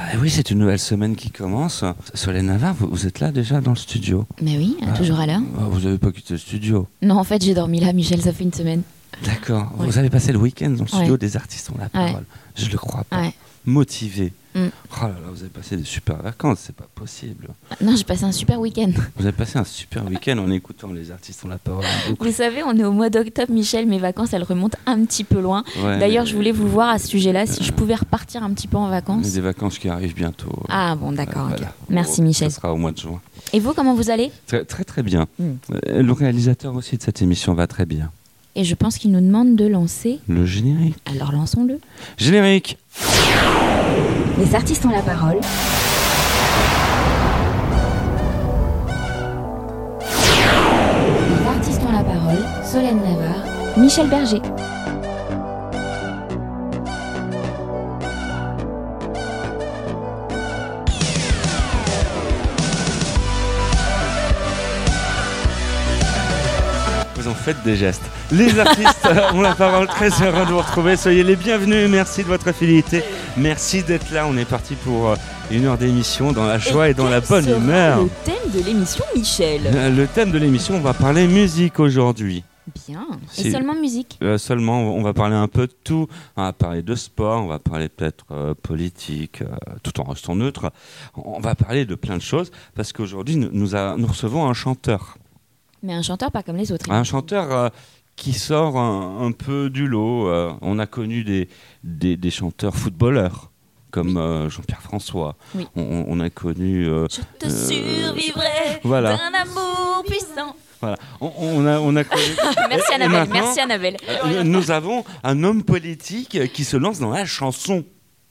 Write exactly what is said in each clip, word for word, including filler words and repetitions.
Eh oui, c'est une nouvelle semaine qui commence. Solène Navarre, vous, vous êtes là déjà dans le studio? Mais oui, ah, toujours à l'heure. Ah, vous n'avez pas quitté le studio? Non, en fait, j'ai dormi là, Michel, ça fait une semaine. D'accord. Ouais. Vous avez passé le week-end dans le studio Ouais. des artistes ont la parole. Ouais. Je le crois pas. Ouais. Motivé. Mm. Oh là là, vous avez passé des super vacances, c'est pas possible. Non, j'ai passé un super week-end. Vous avez passé un super week-end en écoutant les artistes ont la parole. Vous savez, on est au mois d'octobre, Michel, mes vacances, elles remontent un petit peu loin. Ouais, D'ailleurs, mais- je voulais vous voir à ce sujet-là, si je pouvais repartir un petit peu en Il y a vacances. des vacances qui arrivent bientôt. Ah bon, d'accord, Euh, ok. voilà. Merci, Oh, Michel. Ça sera au mois de juin. Et vous, comment vous allez? Très très, très bien. Mm. Euh, Le réalisateur aussi de cette émission va très bien. Et je pense qu'il nous demande de lancer. Le générique. Alors lançons-le. Générique. Les artistes ont la parole. Les artistes ont la parole. Solène Navarre, Michel Berger. Vous en faites des gestes. Les artistes ont la parole, très heureux de vous retrouver. Soyez les bienvenus, merci de votre fidélité. Merci d'être là. On est parti pour euh, une heure d'émission dans la joie et, dans la bonne quel sera humeur. le thème de l'émission, Michel? Euh, Le thème de l'émission, on va parler musique aujourd'hui. Bien. C'est- Et seulement musique. Euh, seulement, on va parler un peu de tout. On va parler de sport, on va parler peut-être euh, politique, euh, tout en restant neutre. On va parler de plein de choses parce qu'aujourd'hui, nous, nous, a- nous recevons un chanteur. Mais un chanteur pas comme les autres. Un chanteur euh, qui sort un, un peu du lot. Euh, on a connu des, des, des chanteurs footballeurs comme euh, Jean-Pierre François. Oui. On, on a connu... euh, Je te Euh, survivrai voilà. d'un amour puissant. voilà. On, on a, on a connu... Merci Et Annabelle, maintenant, merci Annabelle. euh, nous avons un homme politique qui se lance dans la chanson.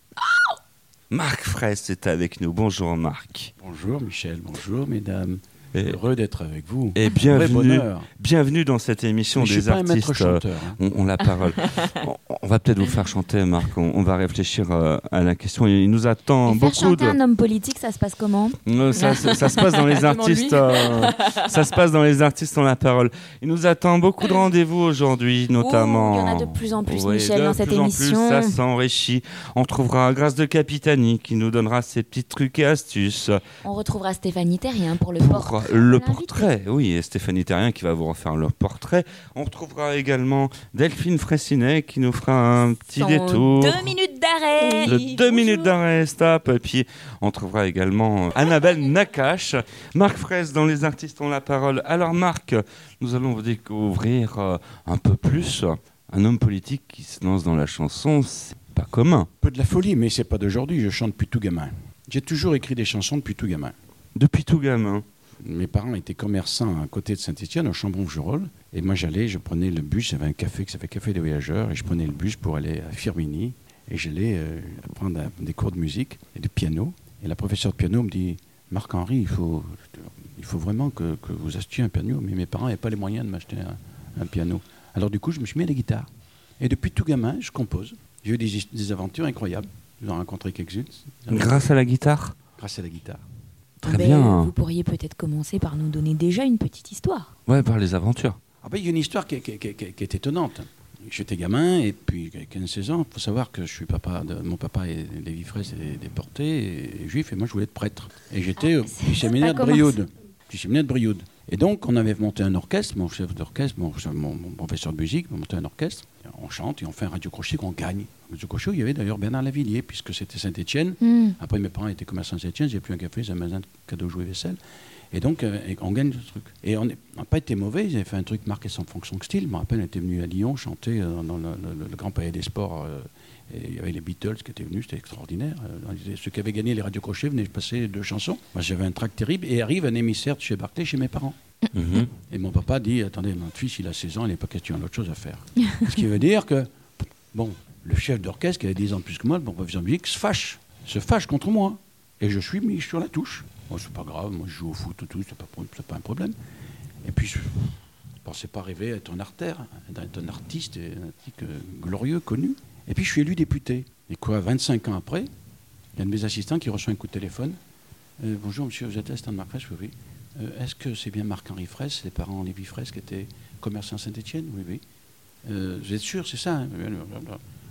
Marc Fraisse est avec nous. Bonjour Marc. Bonjour Michel, bonjour mesdames. Et, Heureux d'être avec vous. et Vrai bienvenue, bonheur. bienvenue dans cette émission Mais je suis des pas un maître artistes. euh, chanteur. hein. On, on la parole. on, on va peut-être vous faire chanter, Marc. On, on va réfléchir euh, à la question. Il nous attend Et faire beaucoup chanter de. un homme politique, ça se passe comment? Euh, Ça, ça, ça se passe dans les Demande-lui. artistes. euh, ça se passe dans les artistes ont la parole. Il nous attend beaucoup de rendez-vous aujourd'hui, notamment. Oh, il y en a de plus en plus, Oui, Michel, de dans cette plus en émission. plus, ça s'enrichit. On trouvera Grâce de Capitani qui nous donnera ses petits trucs et astuces On retrouvera Stéphanie Terrien pour le pour port. le l'invité. portrait. Oui, et Stéphanie Terrien qui va vous refaire le portrait. On retrouvera également Delphine Fraissinet qui nous fera un petit Son détour. Deux minutes d'arrêt. Le deux Bonjour. minutes d'arrêt, stop. Et puis, on trouvera également Annabelle Nakache. Marc Fraisse dans Les Artistes ont la parole. Alors, Marc, nous allons vous découvrir euh, un peu plus un homme politique qui se lance dans la chanson. C'est pas commun. Peu de la folie, mais c'est pas d'aujourd'hui, je chante depuis tout gamin. J'ai toujours écrit des chansons depuis tout gamin. Depuis tout gamin. Mes parents étaient commerçants à côté de Saint-Étienne, au Chambon-Jurol. Et moi, j'allais, je prenais le bus, j'avais un café qui s'appelait Café des Voyageurs, et je prenais le bus pour aller à Firminy. Et j'allais euh, apprendre à- des cours de musique et de piano. Et la professeure de piano me dit, Marc-Henri, il faut, il faut vraiment que, que vous achetiez un piano. Mais mes parents n'avaient pas les moyens de m'acheter un, un piano. Alors du coup, je me suis mis à la guitare. Et depuis tout gamin, je compose. J'ai eu des, des aventures incroyables. J'en ai rencontré quelques-unes. Grâce à la guitare. Grâce à la guitare. Très Ben, bien. Vous pourriez peut-être commencer par nous donner déjà une petite histoire. Ouais, par les aventures. Ah ben, il y a une histoire qui est, qui est- qui est- qui est- qui est étonnante. J'étais gamin et puis quinze seize ans. Il faut savoir que je suis papa de, mon papa est Lévi Fraisse est déporté, et, et juif, et moi je voulais être prêtre. Et j'étais Ah, au c'est- petit séminaire de ça commence. Brioude. Petit séminaire de Brioude. Et donc on avait monté un orchestre, mon chef d'orchestre, mon, mon- mon professeur de musique, m'a monté un orchestre. On chante et on fait un radio-crochet qu'on gagne. Radio crochet, il y avait d'ailleurs Bernard Lavillier, puisque c'était Saint-Étienne. Hmm. Après, mes parents étaient commerçants à Saint-Étienne, j'ai plus un café, j'ai un magasin de cadeaux jouets vaisselle. Et donc, euh, et on gagne ce truc. Et on n'a pas été mauvais, ils avaient fait un truc marqué sans fonction de style. Je me rappelle, on était venu à Lyon chanter euh, dans le, le- le Grand Palais des Sports. euh, et il y avait les Beatles qui étaient venus, c'était extraordinaire. Euh, on disait, ceux qui avaient gagné les radios crochets venaient passer deux chansons. Moi, j'avais un trac terrible. Et arrive un émissaire de chez Barclay, chez mes parents. Mhm. Et mon papa dit, attendez, notre fils, il a seize ans, il n'est pas question d'autre chose à faire. Ce qui veut dire que, bon, le chef d'orchestre, qui a dix ans de plus que moi, mon professeur de musique, se fâche. Se fâche contre moi. Et je suis mis sur la touche. Moi, c'est pas grave, moi, je joue au foot, tout, tout, c'est pas, c'est pas un problème. Et puis, je ne pensais pas rêver être un artère, d'être un artiste, et un artiste euh, glorieux, connu. Et puis, je suis élu député. Et quoi, vingt-cinq ans après, il y a un de mes assistants qui reçoit un coup de téléphone. Euh, Bonjour, monsieur, vous êtes assistant de Marc Fraisse? Oui, oui. Euh, Est-ce que c'est bien Marc-Henri Fraisse, les parents Lévi Fraisse, qui étaient commerçants à Saint-Étienne? Oui, oui. Euh, vous êtes sûr, c'est ça? Hein?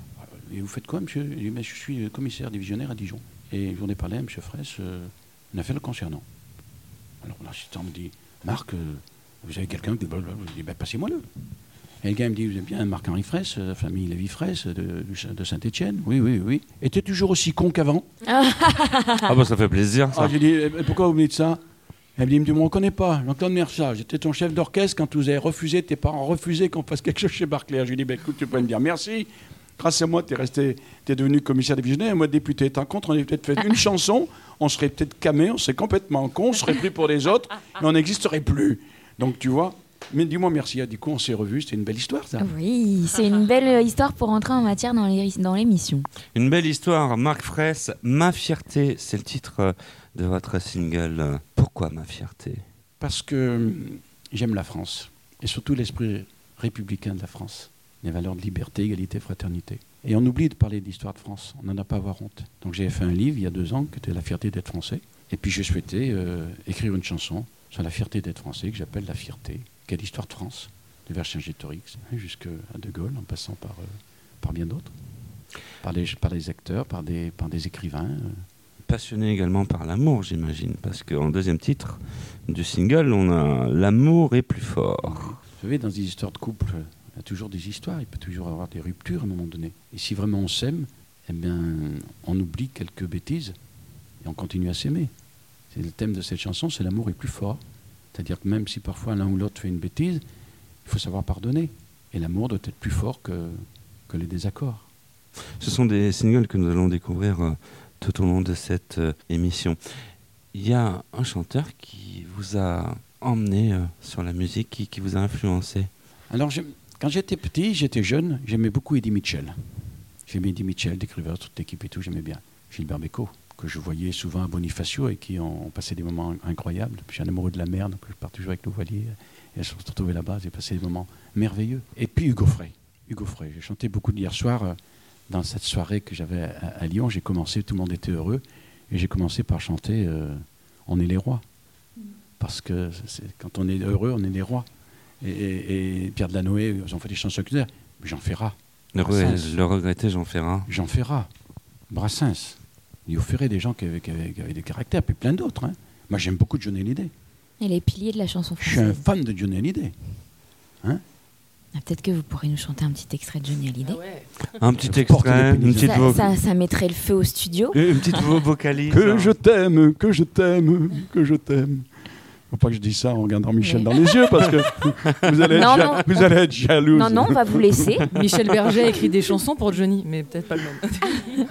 et vous faites quoi, monsieur? Il dit, mais je suis commissaire divisionnaire à Dijon. Et je vous ai parlé à M. Fraisse, euh, une affaire le concernant. Alors l'assistant me dit, Marc, euh, vous avez quelqu'un qui... Je dis, ben, passez-moi-le. Et le gars me dit, vous êtes bien Marc-Henri Fraisse, la famille Lévy Fraisse de, de Saint-Étienne? Oui, oui, oui. Était toujours aussi con qu'avant. Ah bah ça fait plaisir, ça. Ah, j'ai dit, eh, pourquoi vous me dites ça? Elle me dit, il me dit, on ne connaît pas, Jean-Claude Merchat, j'étais ton chef d'orchestre quand vous avez refusé, tes parents refusaient qu'on fasse quelque chose chez Barclay. Je lui ai dit, ben, écoute, tu peux me dire merci. Grâce à moi, tu es resté, tu es devenu commissaire divisionnaire, et moi, député. T'en contre, on aurait peut-être fait une chanson, on serait peut-être camé, on serait complètement con, on serait pris pour les autres, et on n'existerait plus. Donc, tu vois, mais dis-moi merci. Du coup, on s'est revus, c'était une belle histoire, ça. Oui, c'est une belle histoire pour entrer en matière dans les- dans l'émission. Une belle histoire. Marc Fraisse, Ma fierté, c'est le titre de votre single. Pourquoi Ma fierté? Parce que j'aime la France, et surtout l'esprit républicain de la France. Les valeurs de liberté, égalité, fraternité. Et on oublie de parler de l'histoire de France. On n'en a pas à avoir honte. Donc j'ai fait un livre il y a deux ans qui était La fierté d'être français. Et puis j'ai souhaité euh, écrire une chanson sur la fierté d'être français que j'appelle La fierté, qui est l'histoire de France, de Vercingétorix jusqu'à De Gaulle, en passant par, euh, par bien d'autres. Par les, par les acteurs, par des, par des écrivains. Euh. Passionné également par l'amour, j'imagine. Parce qu'en deuxième titre du single, on a L'amour est plus fort. Vous savez, dans des histoires de couple, il y a toujours des histoires, il peut toujours y avoir des ruptures à un moment donné. Et si vraiment on s'aime, eh bien, on oublie quelques bêtises et on continue à s'aimer. C'est le thème de cette chanson, c'est l'amour est plus fort. C'est-à-dire que même si parfois l'un ou l'autre fait une bêtise, il faut savoir pardonner. Et l'amour doit être plus fort que, que les désaccords. Ce sont des singles que nous allons découvrir euh, tout au long de cette euh, émission. Il y a un chanteur qui vous a emmené euh, sur la musique, qui, qui vous a influencé. Alors, je, quand j'étais petit, j'étais jeune, j'aimais beaucoup Eddie Mitchell. J'aimais Eddie Mitchell, décriveur, toute l'équipe et tout, j'aimais bien. Gilbert Bécaud, que je voyais souvent à Bonifacio et qui ont, ont passé des moments incroyables. Je suis un amoureux de la mer, donc je pars toujours avec le voilier. Et je me suis retrouvé là-bas, j'ai passé des moments merveilleux. Et puis Hugo Frey. Hugo Frey, j'ai chanté beaucoup hier soir euh, dans cette soirée que j'avais à, à Lyon. J'ai commencé, tout le monde était heureux, et j'ai commencé par chanter euh, On est les rois. Parce que c'est, quand on est heureux, on est les rois. Et, et, et Pierre Delanoë, ils ont fait des chansons culinaires. Jean Ferrat. Le, Brassens. le regretté Jean Ferrat. Jean Ferrat. Brassens. Il offrait des gens qui avaient, qui avaient, qui avaient des caractères, puis plein d'autres. Hein. Moi, j'aime beaucoup Johnny Hallyday. Et les piliers de la chanson Je suis un française. fan de Johnny Hallyday. Hein? Ah, peut-être que vous pourrez nous chanter un petit extrait de Johnny Hallyday. Ah ouais. Un petit Je porte extrait, les une pénises. petite, Ça, vo- ça, ça mettrait le feu au studio. une petite vo- vocalise. Que je t'aime, que je t'aime, que je t'aime. Faut pas que je dise ça en regardant Michel Mais- dans les yeux, parce que vous allez être, Non, ja- non. vous allez être jalouse. Non, non, on va vous laisser. Michel Berger a écrit des chansons pour Johnny, mais peut-être pas le même.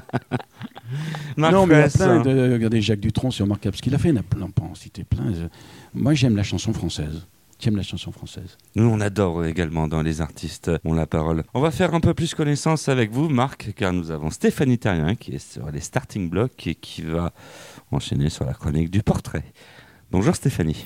Marc Non, mais il y a Fraisse, plein de... Regardez, Jacques Dutronc, c'est remarquable. Ce qu'il a fait, il y en a plein, on peut en citer plein. Je- Moi, j'aime la chanson française. J'aime la chanson française. Nous, on adore également dans les artistes ont la parole. On va faire un peu plus connaissance avec vous, Marc, car nous avons Stéphanie Terrien qui est sur les starting blocks et qui va enchaîner sur la chronique du portrait. Bonjour Stéphanie.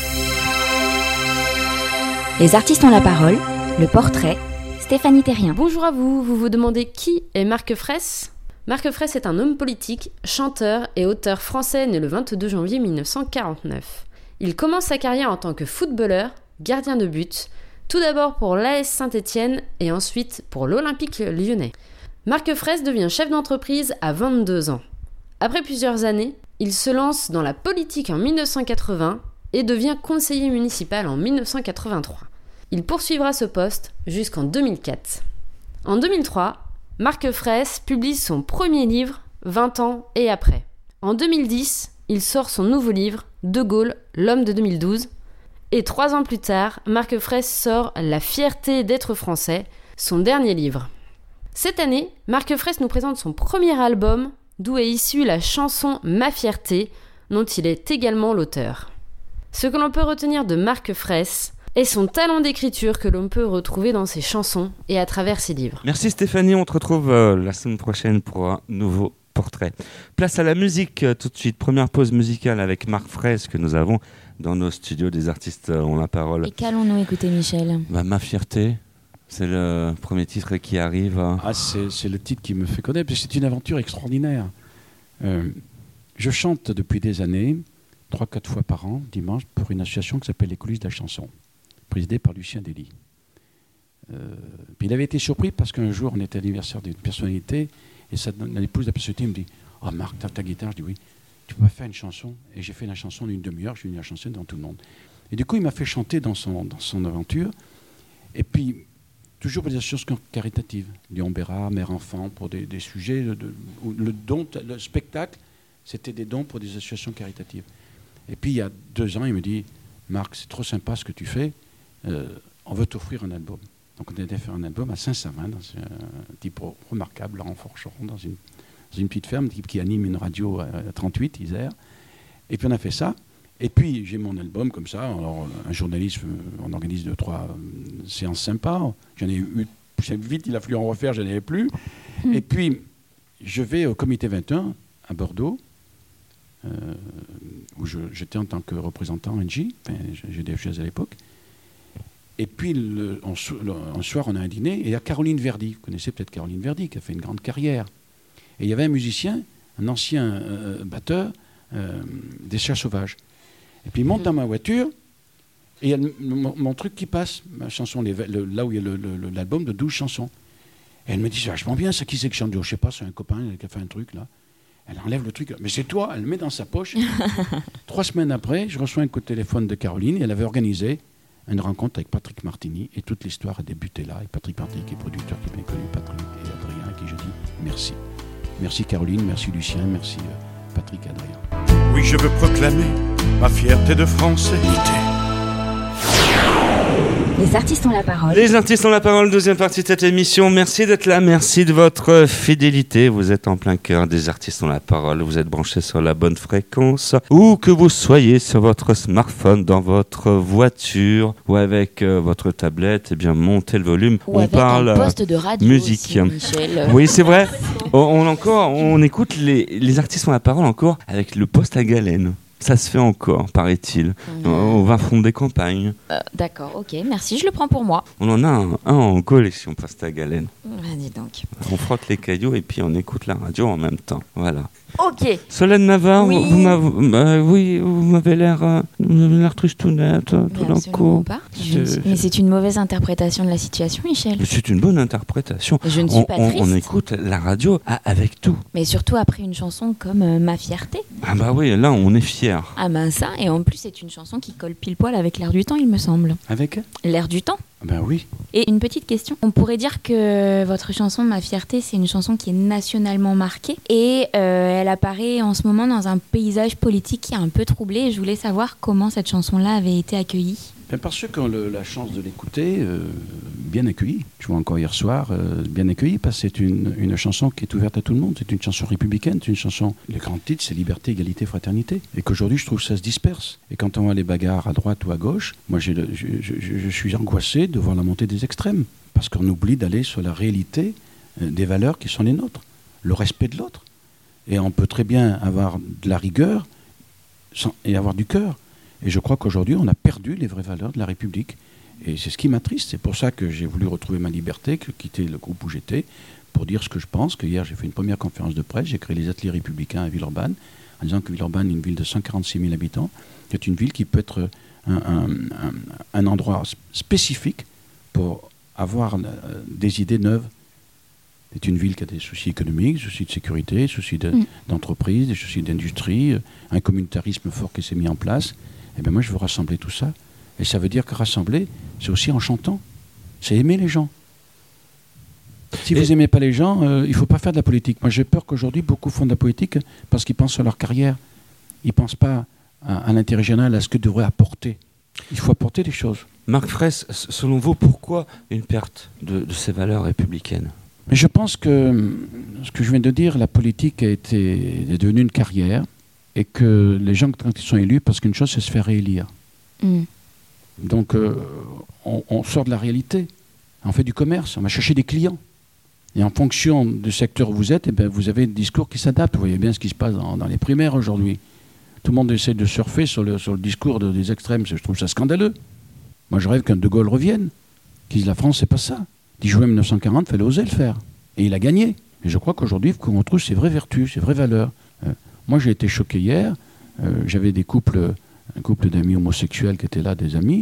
Les artistes ont la parole, le portrait, Stéphanie Terrien. Bonjour à vous, vous vous demandez qui est Marc Fraisse ? Marc Fraisse est un homme politique, chanteur et auteur français né le vingt-deux janvier mille neuf cent quarante-neuf. Il commence sa carrière en tant que footballeur, gardien de but, tout d'abord pour l'A S Saint-Étienne et ensuite pour l'Olympique lyonnais. Marc Fraisse devient chef d'entreprise à vingt-deux ans. Après plusieurs années, il se lance dans la politique en mille neuf cent quatre-vingts et devient conseiller municipal en mille neuf cent quatre-vingt-trois. Il poursuivra ce poste jusqu'en deux mille quatre. En deux mille trois, Marc Fraisse publie son premier livre, vingt ans et après. En deux mille dix, il sort son nouveau livre, De Gaulle, l'homme de deux mille douze. Et trois ans plus tard, Marc Fraisse sort La fierté d'être français, son dernier livre. Cette année, Marc Fraisse nous présente son premier album, d'où est issue la chanson Ma fierté, dont il est également l'auteur. Ce que l'on peut retenir de Marc Fraisse est son talent d'écriture que l'on peut retrouver dans ses chansons et à travers ses livres. Merci Stéphanie, on te retrouve euh, la semaine prochaine pour un nouveau portrait. Place à la musique euh, tout de suite. Première pause musicale avec Marc Fraisse que nous avons dans nos studios des artistes euh, ont la parole. Et qu'allons-nous écouter, Michel ? Bah, Ma fierté, c'est le premier titre qui arrive. hein. Ah, c'est, c'est le titre qui me fait connaître, parce que c'est une aventure extraordinaire. Euh, je chante depuis des années, trois, quatre fois par an, dimanche, pour une association qui s'appelle Les Coulisses de la chanson, présidée par Lucien Dely. Euh, puis il avait été surpris parce qu'un jour, on était à l'anniversaire d'une personnalité, et sa, l'épouse de la personnalité me dit « Oh Marc, t'as ta guitare ?» Je dis « Oui, tu peux pas faire une chanson ?» Et j'ai fait la chanson d'une demi-heure, j'ai mis la chanson devant tout le monde. Et du coup, il m'a fait chanter dans son, dans son aventure. Et puis, toujours pour des associations caritatives. Lyon Bérard, mère-enfant, pour des, des sujets. De, de, le, don, le spectacle, c'était des dons pour des associations caritatives. Et puis, il y a deux ans, il me dit « Marc, c'est trop sympa ce que tu fais. Euh, on veut t'offrir un album. » Donc, on a été faire un album à Saint-Savin, dans un type remarquable, Laurent Forcheron, dans une, dans une petite ferme, type qui anime une radio à trente-huit, Isère. Et puis, on a fait ça. Et puis, j'ai mon album comme ça. Alors, un journaliste, on organise deux, trois euh, séances sympas. J'en ai eu, vite, il a fallu en refaire, je n'en avais plus. Mmh. Et puis, je vais au comité vingt et un à Bordeaux, euh, où je, j'étais en tant que représentant N J, enfin, G D F G à l'époque. Et puis, le, on, le, un soir, on a un dîner, et il y a Caroline Verdi. Vous connaissez peut-être Caroline Verdi, qui a fait une grande carrière. Et il y avait un musicien, un ancien euh, batteur euh, des Chats Sauvages. Et puis il monte dans ma voiture, et il y a le, mon, mon truc qui passe, ma chanson, les, le, là où il y a le, le, l'album de douze chansons. Et elle me dit, c'est vachement bien, ça qui c'est que chante? Je ne sais pas, c'est un copain qui a fait un truc là. Elle enlève le truc, mais c'est toi, elle le met dans sa poche. Trois semaines après, je reçois un coup de téléphone de Caroline, et elle avait organisé une rencontre avec Patrick Martini, et toute l'histoire a débuté là. Et Patrick Martini, qui est producteur, qui est bien connu, Patrick et Adrien, à qui je dis merci. Merci Caroline, merci Lucien, merci euh, Patrick et Adrien. Oui, je veux proclamer ma fierté de Français. Les artistes ont la parole. Les artistes ont la parole, deuxième partie de cette émission. Merci d'être là, merci de votre fidélité. Vous êtes en plein cœur des artistes ont la parole. Vous êtes branchés sur la bonne fréquence. Où que vous soyez sur votre smartphone, dans votre voiture ou avec euh, votre tablette, eh bien montez le volume. Ou on avec parle un poste de radio musique. aussi, Michel. Oui, c'est vrai. On, on, encore, on écoute les, les artistes ont la parole encore avec le poste à galène. Ça se fait encore, paraît-il. Mmh. On va fond des campagnes. Euh, d'accord, ok, merci, je le prends pour moi. On en a un, un en collection, poste à galène. Ah, dis donc. On frotte les cailloux et puis on écoute la radio en même temps. Voilà. Ok. Solène Navarre, oui. vous, m'avez, euh, oui, vous m'avez l'air, euh, vous m'avez l'air tristounette, tout d'un coup. Pas. Je, mais c'est une mauvaise interprétation de la situation, Michel. Mais c'est une bonne interprétation. Je ne suis on, pas on, triste. on écoute la radio ah, avec tout. Mais surtout après une chanson comme euh, Ma fierté. Ah bah oui, là on est fiers. Ah ben ça, et en plus c'est une chanson qui colle pile poil avec l'air du temps, il me semble. Avec L'air du temps. Ben oui. Et une petite question. On pourrait dire que votre chanson Ma fierté, c'est une chanson qui est nationalement marquée et euh, elle apparaît en ce moment dans un paysage politique qui est un peu troublé. Je voulais savoir comment cette chanson-là avait été accueillie. Ben parce ceux qui ont le, la chance de l'écouter, euh, bien accueillie. Je vois encore hier soir, euh, bien accueillie parce que c'est une, une chanson qui est ouverte à tout le monde. C'est une chanson républicaine, c'est une chanson... Le grand titre, c'est Liberté, Égalité, Fraternité. Et qu'aujourd'hui, je trouve que ça se disperse. Et quand on voit les bagarres à droite ou à gauche, moi, j'ai le, je, je, je suis angoissé de voir la montée des extrêmes. Parce qu'on oublie d'aller sur la réalité euh, des valeurs qui sont les nôtres. Le respect de l'autre. Et on peut très bien avoir de la rigueur sans, et avoir du cœur. Et je crois qu'aujourd'hui, on a perdu les vraies valeurs de la République. Et c'est ce qui m'attriste. C'est pour ça que j'ai voulu retrouver ma liberté, que quitter le groupe où j'étais, pour dire ce que je pense. Que hier, j'ai fait une première conférence de presse. J'ai créé les ateliers républicains à Villeurbanne, en disant que Villeurbanne est une ville de cent quarante-six mille habitants, qui est une ville qui peut être un, un, un, un endroit spécifique pour avoir euh, des idées neuves. C'est une ville qui a des soucis économiques, des soucis de sécurité, des soucis de, mmh. d'entreprise, des soucis d'industrie, un communautarisme fort qui s'est mis en place. Et bien moi, je veux rassembler tout ça. Et ça veut dire que rassembler, c'est aussi en chantant. C'est aimer les gens. Si et vous n'aimez pas les gens, euh, il ne faut pas faire de la politique. Moi, j'ai peur qu'aujourd'hui, beaucoup font de la politique parce qu'ils pensent à leur carrière. Ils ne pensent pas à, à l'intérêt général, à ce que devrait apporter. Il faut apporter des choses. Marc Fraisse, selon vous, pourquoi une perte de, de ces valeurs républicaines ? Mais je pense que, ce que je viens de dire, la politique a été, est devenue une carrière et que les gens, quand ils sont élus, parce qu'une chose, c'est se faire réélire. Mm. Donc, euh, on, on sort de la réalité. On fait du commerce, on va chercher des clients. Et en fonction du secteur où vous êtes, eh bien, vous avez des discours qui s'adaptent. Vous voyez bien ce qui se passe dans, dans les primaires aujourd'hui. Tout le monde essaie de surfer sur le, sur le discours de, des extrêmes. Je trouve ça scandaleux. Moi, je rêve qu'un De Gaulle revienne, qu'il dise la France, c'est pas ça. dix juin mille neuf cent quarante, il fallait oser le faire. Et il a gagné. Et je crois qu'aujourd'hui, il faut qu'on retrouve ses vraies vertus, ses vraies valeurs. Euh, moi, j'ai été choqué hier. Euh, j'avais des couples, un couple d'amis homosexuels qui étaient là, des amis.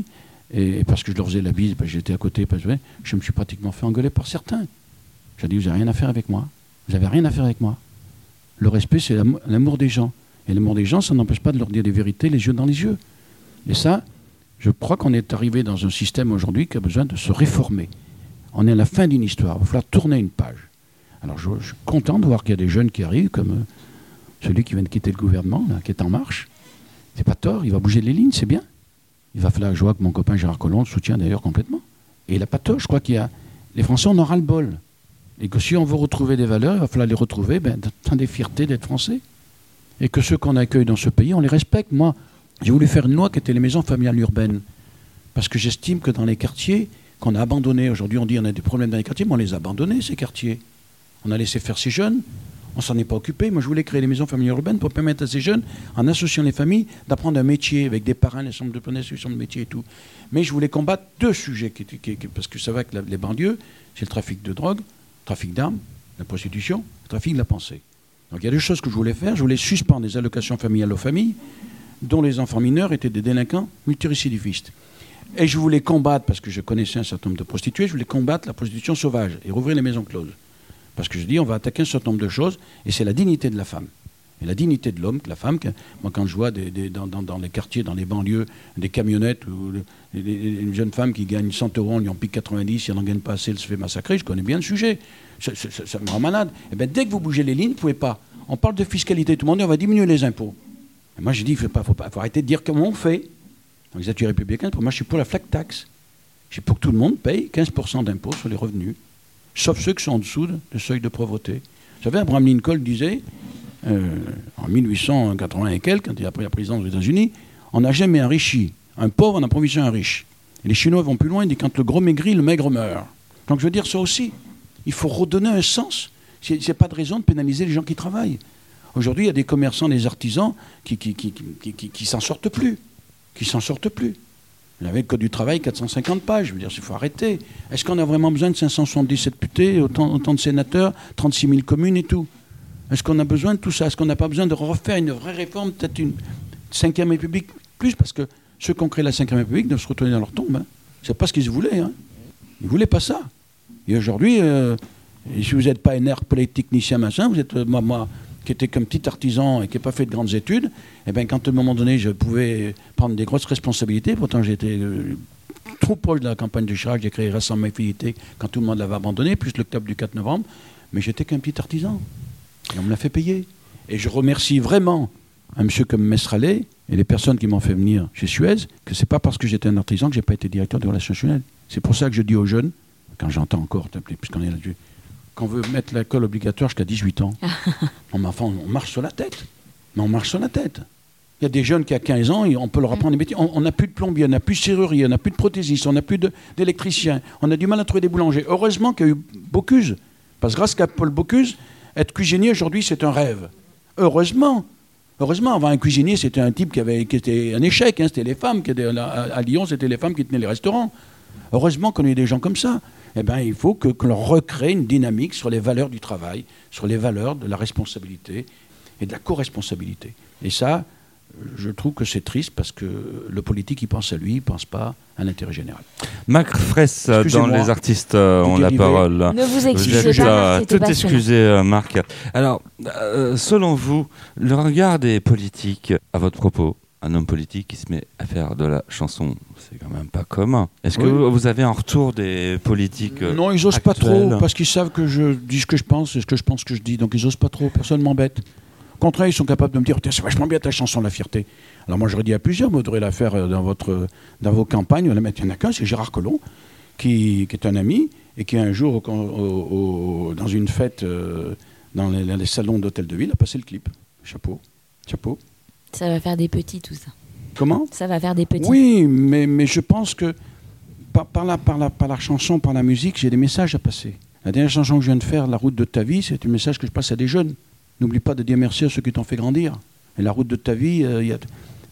Et, et parce que je leur faisais la bise, parce que j'étais à côté, parce que je me suis pratiquement fait engueuler par certains. J'ai dit, vous n'avez rien à faire avec moi. Vous n'avez rien à faire avec moi. Le respect, c'est l'amour des gens. Et l'amour des gens, ça n'empêche pas de leur dire des vérités les yeux dans les yeux. Et ça, je crois qu'on est arrivé dans un système aujourd'hui qui a besoin de se réformer. On est à la fin d'une histoire. Il va falloir tourner une page. Alors, je, je suis content de voir qu'il y a des jeunes qui arrivent, comme euh, celui qui vient de quitter le gouvernement, là, qui est en marche. C'est pas tort, il va bouger les lignes, c'est bien. Il va falloir que je vois que mon copain Gérard Collomb le soutient d'ailleurs complètement. Et il n'a pas tort, je crois qu'il y a... Les Français en ont ras-le-bol. Et que si on veut retrouver des valeurs, il va falloir les retrouver ben, dans des fiertés d'être français. Et que ceux qu'on accueille dans ce pays, on les respecte. Moi, j'ai voulu faire une loi qui était les maisons familiales urbaines. Parce que j'estime que dans les quartiers qu'on a abandonnés, aujourd'hui on dit qu'on a des problèmes dans les quartiers, mais on les a abandonnés, ces quartiers. On a laissé faire ces jeunes, on s'en est pas occupé. Moi, je voulais créer les maisons familiales urbaines pour permettre à ces jeunes, en associant les familles, d'apprendre un métier avec des parrains, les centres de planification de métier et tout. Mais je voulais combattre deux sujets, qui, qui, qui, parce que ça va que la, les banlieues, c'est le trafic de drogue, le trafic d'armes, la prostitution, le trafic de la pensée. Donc il y a deux choses que je voulais faire. Je voulais suspendre les allocations familiales aux familles, dont les enfants mineurs étaient des délinquants multirécidivistes. Et je voulais combattre, parce que je connaissais un certain nombre de prostituées, je voulais combattre la prostitution sauvage et rouvrir les maisons closes. Parce que je dis, on va attaquer un certain nombre de choses, et c'est la dignité de la femme. Et la dignité de l'homme, que la femme, que, moi quand je vois des, des, dans, dans, dans les quartiers, dans les banlieues, des camionnettes, ou les, les, une jeune femme qui gagne cent euros, on lui en pique quatre-vingt-dix, si elle n'en gagne pas assez, elle se fait massacrer, je connais bien le sujet. Ça, ça, ça, ça me rend malade. Et bien dès que vous bougez les lignes, vous ne pouvez pas. On parle de fiscalité, tout le monde dit on va diminuer les impôts. Et moi j'ai dit, il ne faut pas, faut pas, faut arrêter de dire comment on fait. Dans les statuts républicains, pour moi je suis pour la flat tax. Je suis pour que tout le monde paye quinze pour cent d'impôts sur les revenus, sauf ceux qui sont en dessous du seuil de pauvreté. Vous savez, Abraham Lincoln disait, euh, en mille huit cent quatre-vingts et quelques, quand il a pris la présidence des États-Unis, on n'a jamais enrichi un pauvre en approvisionne un riche. Et les Chinois vont plus loin, ils disent quand le gros maigrit, le maigre meurt. Donc je veux dire ça aussi. Il faut redonner un sens. Il n'y a pas de raison de pénaliser les gens qui travaillent. Aujourd'hui, il y a des commerçants, des artisans qui qui, qui, qui, qui, qui s'en sortent plus. Qui s'en sortent plus. Il y avait le Code du travail, quatre cent cinquante pages. Je veux dire, il faut arrêter. Est-ce qu'on a vraiment besoin de cinq cent soixante-dix-sept députés, autant, autant de sénateurs, trente-six mille communes et tout? Est-ce qu'on a besoin de tout ça? Est-ce qu'on n'a pas besoin de refaire une vraie réforme, peut-être une cinquième République plus? Parce que ceux qui ont créé la cinquième République doivent se retourner dans leur tombe. Hein. C'est pas ce qu'ils voulaient. Hein. Ils voulaient pas ça. Et aujourd'hui, euh, si vous n'êtes pas un air polytechnicien machin, vous êtes euh, moi, moi qui était comme petit artisan et qui n'a pas fait de grandes études, eh bien, quand à un moment donné, je pouvais prendre des grosses responsabilités, pourtant j'étais euh, trop proche de la campagne de Chirac, j'ai créé Rassemblement et Fidélité quand tout le monde l'avait abandonné, plus le club du quatre novembre, mais j'étais qu'un petit artisan. Et on me l'a fait payer. Et je remercie vraiment un monsieur comme Mestrallet et les personnes qui m'ont fait venir chez Suez, que c'est pas parce que j'étais un artisan que j'ai pas été directeur des relations institutionnelles. C'est pour ça que je dis aux jeunes, quand j'entends encore, puisqu'on est là-dessus, qu'on veut mettre l'école obligatoire jusqu'à dix-huit ans. on, enfin, on marche sur la tête. Mais on marche sur la tête. Il y a des jeunes qui, à quinze ans, on peut leur apprendre des métiers. On n'a plus de plombier, on n'a plus de serrurier, on n'a plus de prothésiste, on n'a plus d'électricien. On a du mal à trouver des boulangers. Heureusement qu'il y a eu Bocuse. Parce que grâce à Paul Bocuse, être cuisinier aujourd'hui, c'est un rêve. Heureusement. Heureusement, avant un cuisinier, c'était un type qui, avait, qui était un échec. Hein, c'était les femmes. Qui étaient, à, à Lyon, c'était les femmes qui tenaient les restaurants. Heureusement qu'on ait des gens comme ça. Eh bien, il faut que, que l'on recrée une dynamique sur les valeurs du travail, sur les valeurs de la responsabilité et de la co-responsabilité. Et ça, je trouve que c'est triste parce que le politique, il pense à lui, il ne pense pas à l'intérêt général. Marc Fraisse, dans Les Artistes euh, ont la parole. Ne vous excusez vous pas, à tout excuser, euh, Marc. Alors, euh, selon vous, le regard des politiques à votre propos, un homme politique qui se met à faire de la chanson, c'est quand même pas commun. Est-ce que oui. vous avez un retour des politiques euh, Non, ils osent actuels? pas trop, parce qu'ils savent que je dis ce que je pense et ce que je pense que je dis, donc ils osent pas trop, personne m'embête. Au contraire, ils sont capables de me dire oh, c'est vachement bien ta chanson La Fierté. Alors moi j'aurais dit à plusieurs, vous devriez la faire dans, votre, dans vos campagnes, la mettre. Il y en a qu'un, c'est Gérard Collomb, qui, qui est un ami, et qui un jour, au, au, au, dans une fête, euh, dans les, les salons d'hôtel de ville, a passé le clip. Chapeau, chapeau. Ça va faire des petits, tout ça. Comment ? Ça va faire des petits. Oui, mais, mais je pense que par, par, la, par, la, par la chanson, par la musique, j'ai des messages à passer. La dernière chanson que je viens de faire, La route de ta vie, c'est un message que je passe à des jeunes. N'oublie pas de dire merci à ceux qui t'ont fait grandir. Et La route de ta vie, euh, y a...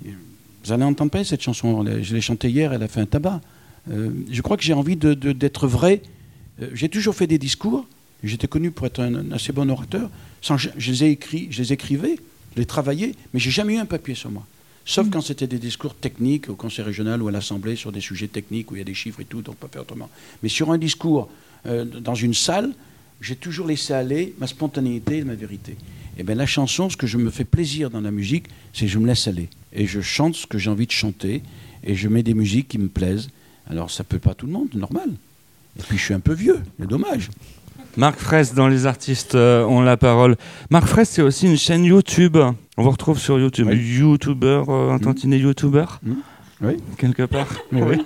vous allez entendre parler de cette chanson. Je l'ai chantée hier, elle a fait un tabac. Euh, je crois que j'ai envie de, de, d'être vrai. Euh, j'ai toujours fait des discours. J'étais connu pour être un, un assez bon orateur. Sans, je, je, les ai écrits, je les écrivais, je les travaillais, mais j'ai jamais eu un papier sur moi. Sauf mmh. quand c'était des discours techniques au conseil régional ou à l'Assemblée sur des sujets techniques où il y a des chiffres et tout, donc pas faire autrement. Mais sur un discours euh, dans une salle, j'ai toujours laissé aller ma spontanéité et ma vérité. Et bien la chanson, ce que je me fais plaisir dans la musique, c'est que je me laisse aller. Et je chante ce que j'ai envie de chanter, et je mets des musiques qui me plaisent. Alors ça peut pas tout le monde, normal. Et puis je suis un peu vieux, c'est dommage. Marc Fraisse dans Les artistes euh, ont la parole. Marc Fraisse, c'est aussi une chaîne YouTube. On vous retrouve sur YouTube. Oui. YouTuber, euh, un tantinet mmh. YouTuber mmh. Oui. Quelque part. Oui. oui.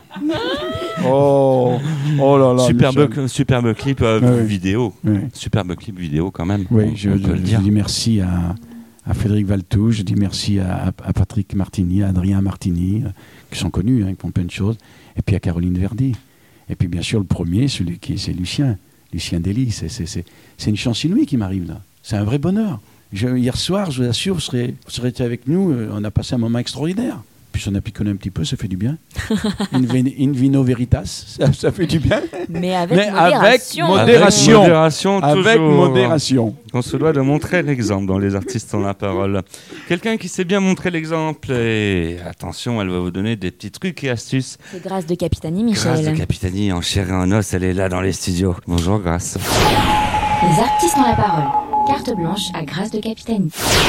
Oh, oh là là. Superbe, superbe clip euh, oui. vidéo. Oui. Superbe clip vidéo quand même. Oui, on, je, on je, je dis merci à, à Frédéric Valtou, je dis merci à, à Patrick Martini, à Adrien Martini, euh, qui sont connus, hein, qui font plein de choses, et puis à Caroline Verdi. Et puis bien sûr le premier, celui qui c'est Lucien, Lucien Dely. C'est, c'est, c'est, c'est une chance inouïe qui m'arrive là. C'est un vrai bonheur. Je, hier soir, je vous assure, vous serez, vous serez avec nous, euh, on a passé un moment extraordinaire. Puis on a picolé un petit peu, ça fait du bien. in, in vino veritas, ça, ça fait du bien. Mais avec Mais modération. Avec modération. Avec modération, avec modération. On se doit de montrer l'exemple dans Les artistes ont la parole. Quelqu'un qui sait bien montrer l'exemple, et attention, elle va vous donner des petits trucs et astuces. C'est Grâce de Capitani, Michel. Grâce de Capitani, en chair et en os, elle est là dans les studios. Bonjour Grâce. Les artistes ont la parole. Carte blanche à Grâce de Capitani.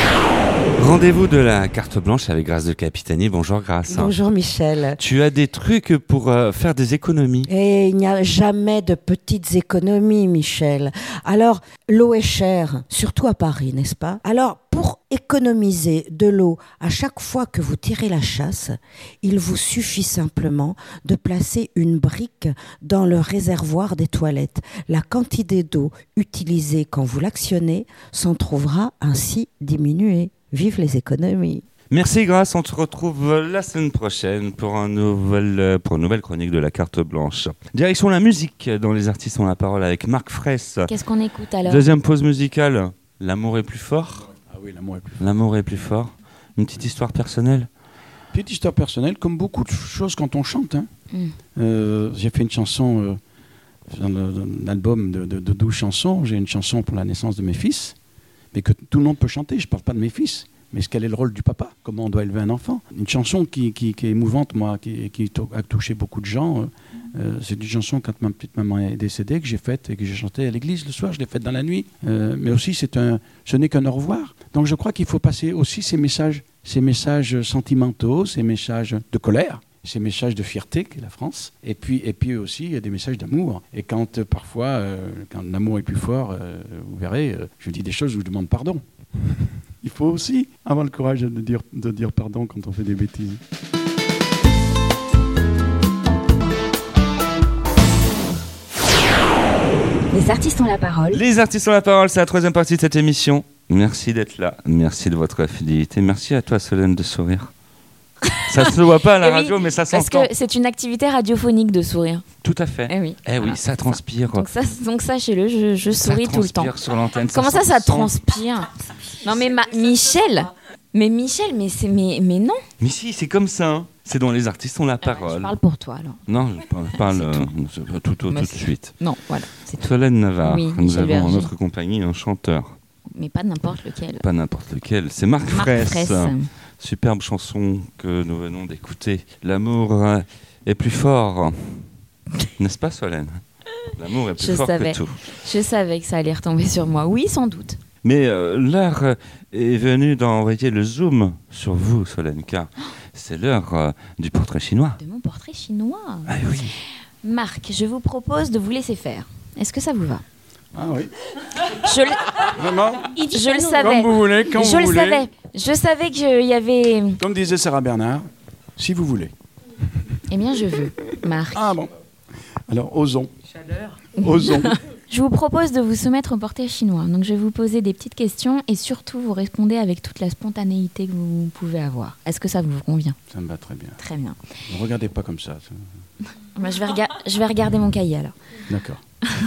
Rendez-vous de la carte blanche avec Grâce de Capitani. Bonjour Grâce. Bonjour Michel. Tu as des trucs pour euh, faire des économies. Et il n'y a jamais de petites économies, Michel. Alors, l'eau est chère, surtout à Paris, n'est-ce pas ? Alors, pour économiser de l'eau à chaque fois que vous tirez la chasse, il vous suffit simplement de placer une brique dans le réservoir des toilettes. La quantité d'eau utilisée quand vous l'actionnez s'en trouvera ainsi diminuée. Vive les économies! Merci Grâce, on se retrouve la semaine prochaine pour, un nouvel, pour une nouvelle chronique de la carte blanche. Direction la musique dans Les artistes ont la parole avec Marc Fraisse. Qu'est-ce qu'on écoute alors ? Deuxième pause musicale, L'amour est plus fort. Ah oui, l'amour est plus fort. L'amour est plus fort. Une petite histoire personnelle. Petite histoire personnelle, comme beaucoup de choses quand on chante. Hein. Mm. Euh, j'ai fait une chanson euh, dans, le, dans l'album de, de, de douze chansons. J'ai une chanson pour la naissance de mes fils, mais que tout le monde peut chanter. Je ne parle pas de mes fils. Mais quel est le rôle du papa ? Comment on doit élever un enfant ? Une chanson qui, qui, qui est émouvante, moi, qui, qui a touché beaucoup de gens. Euh, c'est une chanson quand ma petite maman est décédée, que j'ai faite et que j'ai chantée à l'église le soir. Je l'ai faite dans la nuit. Euh, mais aussi, c'est un, ce n'est qu'un au revoir. Donc je crois qu'il faut passer aussi ces messages, ces messages sentimentaux, ces messages de colère, ces messages de fierté qu'est la France. Et puis, et puis aussi, il y a des messages d'amour. Et quand euh, parfois, euh, quand l'amour est plus fort, euh, vous verrez, euh, je dis des choses où je demande pardon. Il faut aussi avoir le courage de dire, de dire pardon quand on fait des bêtises. Les artistes ont la parole. Les artistes ont la parole, c'est la troisième partie de cette émission. Merci d'être là, merci de votre fidélité. Merci à toi Solène de sourire. Ça se voit pas à la radio, oui, mais ça s'entend. Parce que c'est une activité radiophonique de sourire. Tout à fait. Eh oui, eh oui, ça transpire. Donc, ça, donc sachez-le, je, je souris tout le temps. Sur l'antenne. Comment ça, ça, ça transpire ? Non mais ma- Michel, mais Michel, mais c'est mais mais non. Mais si, c'est comme ça. Hein. C'est dont les artistes ont la parole. Ah, je parle pour toi alors. Non, je parle euh, tout, tout, tout, tout de suite. Non, voilà. C'est Solène Navarre. Oui, nous avons Berger. en notre compagnie un chanteur. Mais pas n'importe lequel. Pas n'importe lequel. C'est Marc, Marc Fraisse. Fraisse. Superbe chanson que nous venons d'écouter. L'amour est plus fort. N'est-ce pas, Solène ? L'amour est plus je fort savais. que tout. Je savais que ça allait retomber sur moi. Oui, sans doute. Mais euh, l'heure est venue d'envoyer le zoom sur vous, Solène, car c'est l'heure euh, du portrait chinois. De mon portrait chinois. Ah oui. Marc, je vous propose de vous laisser faire. Est-ce que ça vous va ? Ah oui. Je le, Vraiment ? je le savais. Comme vous voulez, quand je vous le voulez. savais. Je savais qu'il y avait... Comme disait Sarah Bernard, si vous voulez. Eh bien, je veux, Marc. Ah bon. Alors, osons. Chaleur. Osons. Je vous propose de vous soumettre au portrait chinois. Donc, je vais vous poser des petites questions et surtout, vous répondez avec toute la spontanéité que vous pouvez avoir. Est-ce que ça vous convient ? Ça me va très bien. Très bien. Ne regardez pas comme ça. Bah, je, vais rega- je vais regarder mon cahier alors. D'accord.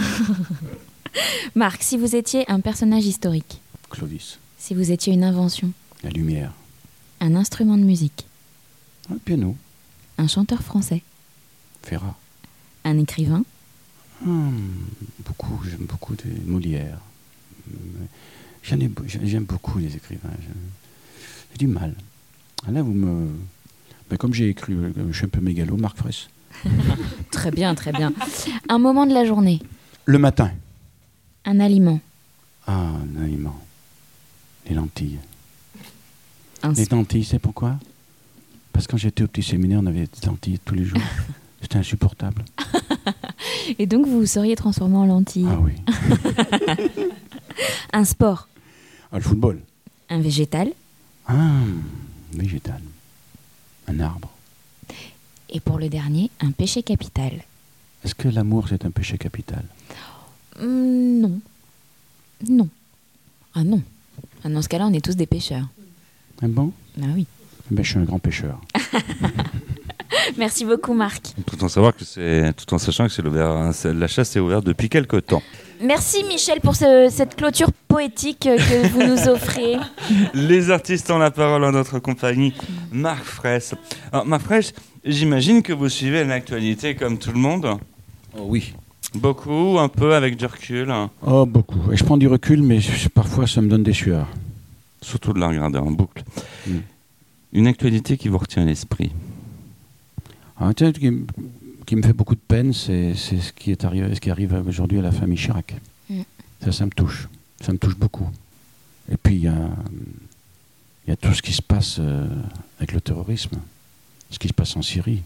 Marc, si vous étiez un personnage historique, Clovis. si vous étiez une invention, La lumière. un instrument de musique, Un piano. un chanteur français, Ferrat. un écrivain, Hum, beaucoup, j'aime beaucoup des Molière. J'en ai, j'aime beaucoup les écrivains. J'ai du mal. Ah là, vous me... Ben, comme j'ai écrit, je suis un peu mégalo, Marc Fraisse. Très bien, très bien. Un moment de la journée. Le matin. Un aliment. Ah, un aliment. Les lentilles. Un Les sp- lentilles, c'est pourquoi? Parce que quand j'étais au petit séminaire, on avait des lentilles tous les jours. C'était insupportable. Et donc, vous vous seriez transformé en lentille. Ah oui. Un sport. Ah, le football. Un végétal. Ah, végétal. Un arbre. Et pour le dernier, un péché capital. Est-ce que l'amour, c'est un péché capital? Hum, non. Non. Ah non. Ah, dans ce cas-là, on est tous des pêcheurs. Ah bon? Ah oui. Ben, je suis un grand pêcheur. Merci beaucoup, Marc. Tout en savoir que c'est, tout en sachant que c'est ouvert, c'est- la chasse est ouverte depuis quelque temps. Merci, Michel, pour ce- cette clôture poétique que vous nous offrez. Les artistes ont la parole en notre compagnie. Marc Fraisse. Alors, Marc Fraisse, j'imagine que vous suivez l'actualité comme tout le monde. Oh oui. Beaucoup, un peu, avec du recul. Oh, beaucoup. Et je prends du recul, mais je- parfois, ça me donne des sueurs. Surtout de la regarder en boucle. Mm. Une actualité qui vous retient à l'esprit. Un truc qui, m- qui me fait beaucoup de peine, c'est, c'est ce, qui est arrivé, ce qui arrive aujourd'hui à la famille Chirac. Mm. Ça, ça me touche. Ça me touche beaucoup. Et puis, il y a, il y a tout ce qui se passe euh, avec le terrorisme. Ce qui se passe en Syrie.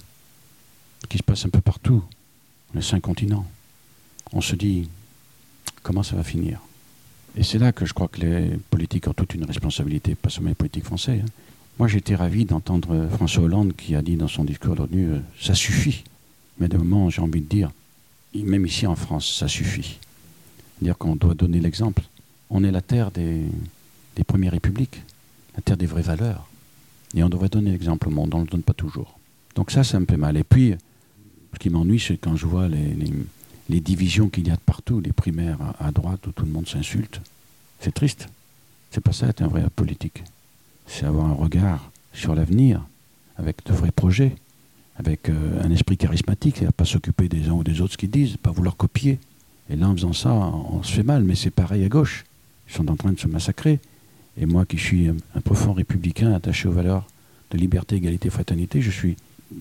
Ce qui se passe un peu partout. Les cinq continents. On se dit, comment ça va finir? Et c'est là que je crois que les politiques ont toute une responsabilité, pas seulement les politiques français. hein. Moi, j'étais ravi d'entendre euh, François Hollande qui a dit dans son discours de l'ONU, euh, ça suffit. Mais de moment, j'ai envie de dire, et même ici en France, ça suffit. Dire qu'on doit donner l'exemple. On est la terre des, des premières républiques, la terre des vraies valeurs. Et on devrait donner l'exemple au monde, on ne le donne pas toujours. Donc ça, ça me fait mal. Et puis, ce qui m'ennuie, c'est quand je vois les, les, les divisions qu'il y a de partout, les primaires à, à droite où tout le monde s'insulte. C'est triste. C'est pas ça être un vrai politique. C'est avoir un regard sur l'avenir, avec de vrais projets, avec euh, un esprit charismatique, et à pas s'occuper des uns ou des autres ce qu'ils disent, pas vouloir copier. Et là, en faisant ça, on se fait mal, mais c'est pareil à gauche. Ils sont en train de se massacrer. Et moi qui suis un, un profond républicain attaché aux valeurs de liberté, égalité, fraternité, je suis...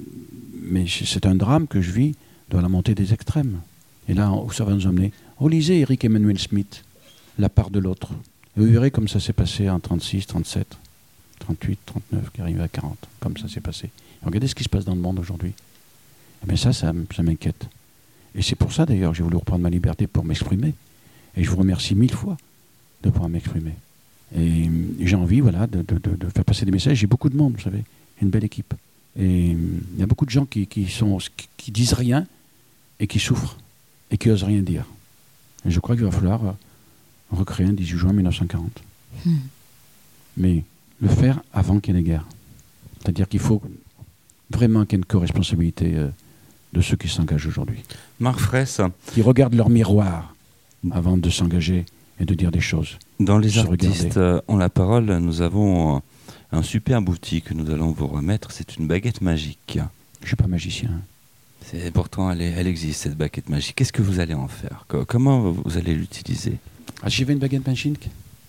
Mais c'est un drame que je vis dans la montée des extrêmes. Et là, où ça va nous emmener? Relisez Eric Emmanuel Smith, La part de l'autre. Et vous verrez comme ça s'est passé en trente-six, trente-sept, trente-huit, trente-neuf, qui arrive à quarante. Comme ça s'est passé. Et regardez ce qui se passe dans le monde aujourd'hui. Et bien ça, ça, m- ça m'inquiète. Et c'est pour ça d'ailleurs que j'ai voulu reprendre ma liberté pour m'exprimer. Et je vous remercie mille fois de pouvoir m'exprimer. Et, euh, j'ai envie, voilà, de, de- de- de faire passer des messages. J'ai beaucoup de monde, vous savez, une belle équipe. Et euh, il y a beaucoup de gens qui, qui, sont, qui, qui disent rien et qui souffrent et qui osent rien dire. Et je crois qu'il va falloir euh, recréer un dix-huit juin mille neuf cent quarante. Hmm. Mais le faire avant qu'il y ait des guerres. C'est-à-dire qu'il faut vraiment qu'il y ait une co-responsabilité euh, de ceux qui s'engagent aujourd'hui. Marc Fraisse, Qui regardent leur miroir avant de s'engager et de dire des choses. dans Les Se artistes regarder. euh, ont la parole, nous avons euh, un super outil que nous allons vous remettre. C'est une baguette magique. Je ne suis pas magicien. C'est, pourtant, elle, est- elle existe, cette baguette magique. Qu'est-ce que vous allez en faire? Co- Comment vous allez l'utiliser? Ah, j'y vais une baguette magique.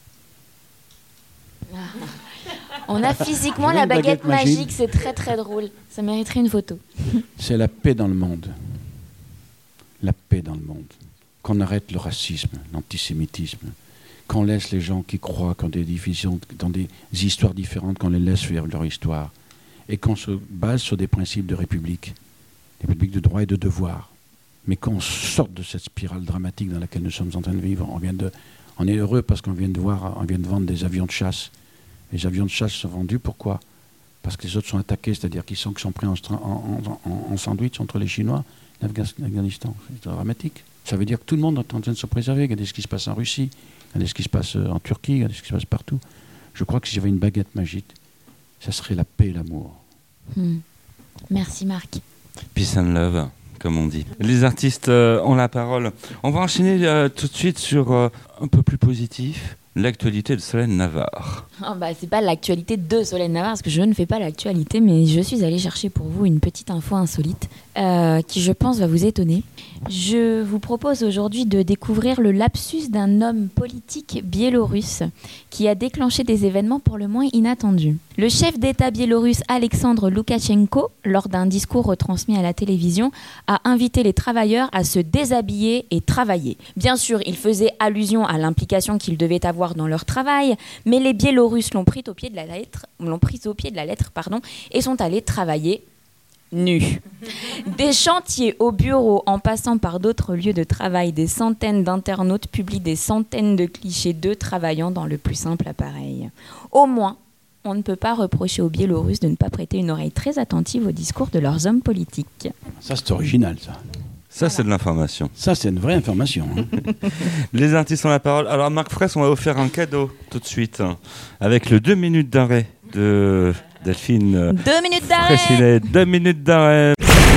On a physiquement J'ai la une baguette baguette magique, magique. c'est très très drôle. Ça mériterait une photo. C'est la paix dans le monde. La paix dans le monde. Qu'on arrête le racisme, l'antisémitisme. Qu'on laisse les gens qui croient dans des divisions, dans des histoires différentes, qu'on les laisse faire leur histoire. Et qu'on se base sur des principes de république. Des républiques de droit et de devoir. Mais qu'on sorte de cette spirale dramatique dans laquelle nous sommes en train de vivre. On, vient de, on est heureux parce qu'on vient de voir, on vient de vendre des avions de chasse. Les avions de chasse sont vendus, pourquoi? Parce que les autres sont attaqués, c'est-à-dire qu'ils sont, qu'ils sont pris en, stra- en, en- en- en sandwich entre les Chinois et l'Afghanistan. C'est dramatique. Ça veut dire que tout le monde est en train de se préserver. Regardez ce qui se passe en Russie, regardez ce qui se passe euh, en Turquie, regardez ce qui se passe partout. Je crois que si j'avais une baguette magique, ça serait la paix et l'amour. Hmm. Merci, Marc. Peace and love, comme on dit. Les artistes euh, ont la parole. On va enchaîner euh, tout de suite sur euh, un peu plus positif. L'actualité de Solène Navarre. Oh, bah, c'est pas l'actualité de Solène Navarre, parce que je ne fais pas l'actualité, mais je suis allée chercher pour vous une petite info insolite euh, qui, je pense, va vous étonner. Je vous propose aujourd'hui de découvrir le lapsus d'un homme politique biélorusse qui a déclenché des événements pour le moins inattendus. Le chef d'État biélorusse Alexandre Loukachenko, lors d'un discours retransmis à la télévision, a invité les travailleurs à se déshabiller et travailler. Bien sûr, il faisait allusion à l'implication qu'ils devaient avoir dans leur travail, mais les Biélorusses l'ont pris au pied de la lettre, l'ont pris au pied de la lettre, pardon, et sont allés travailler nus. Des chantiers au bureau en passant par d'autres lieux de travail, des centaines d'internautes publient des centaines de clichés d'eux travaillant dans le plus simple appareil. Au moins, on ne peut pas reprocher aux Biélorusses de ne pas prêter une oreille très attentive aux discours de leurs hommes politiques. Ça, c'est original, ça. Ça, c'est de l'information. Ça, c'est une vraie information. Hein. Les artistes ont la parole. Alors, Marc Fraisse, on va vous faire un cadeau tout de suite, hein, avec le deux minutes d'arrêt de Delphine. euh, Deux minutes d'arrêt. Fraissinet. Deux minutes d'arrêt.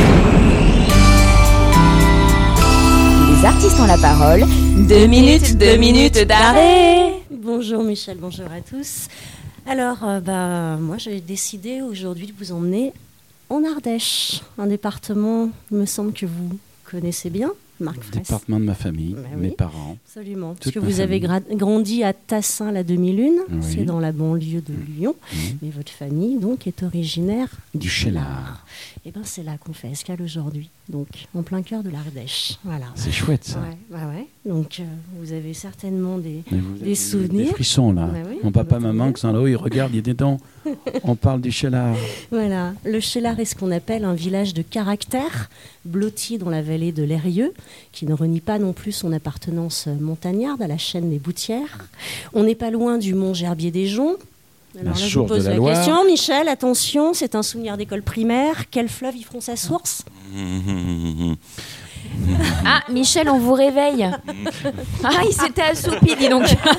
Les artistes ont la parole. Deux minutes, deux minutes d'arrêt. Bonjour Michel, bonjour à tous. Alors, euh, bah, moi j'ai décidé aujourd'hui de vous emmener en Ardèche, un département, il me semble que vous connaissez bien, Marc Le Fraisse. département de ma famille, Bah mes oui. parents. Absolument, parce Toute que ma vous avez gra- grandi à Tassin la demi-lune, Oui. c'est dans la banlieue de Lyon, Mmh. et votre famille donc est originaire Du Cheylard. Et bien c'est là qu'on fait escale aujourd'hui, donc en plein cœur de l'Ardèche, voilà. C'est chouette, ça. Ouais, bah ouais. Donc euh, vous avez certainement des, Mais vous- des souvenirs. Des frissons, là. Bah oui, Mon papa, bah, maman, tant qui sont là-haut, ils regardent, ils disent donc, on parle du Cheylard. Voilà, le Cheylard est ce qu'on appelle un village de caractère, blotti dans la vallée de l'Eyrieux, qui ne renie pas non plus son appartenance montagnarde à la chaîne des Boutières. On n'est pas loin du mont Gerbier des Joncs. Alors là, je vous source pose de la la, Loire. question, Michel, attention, c'est un souvenir d'école primaire. Quel fleuve y feront sa source? Ah, Michel, on vous réveille. Ah, il s'était assoupi, dis donc.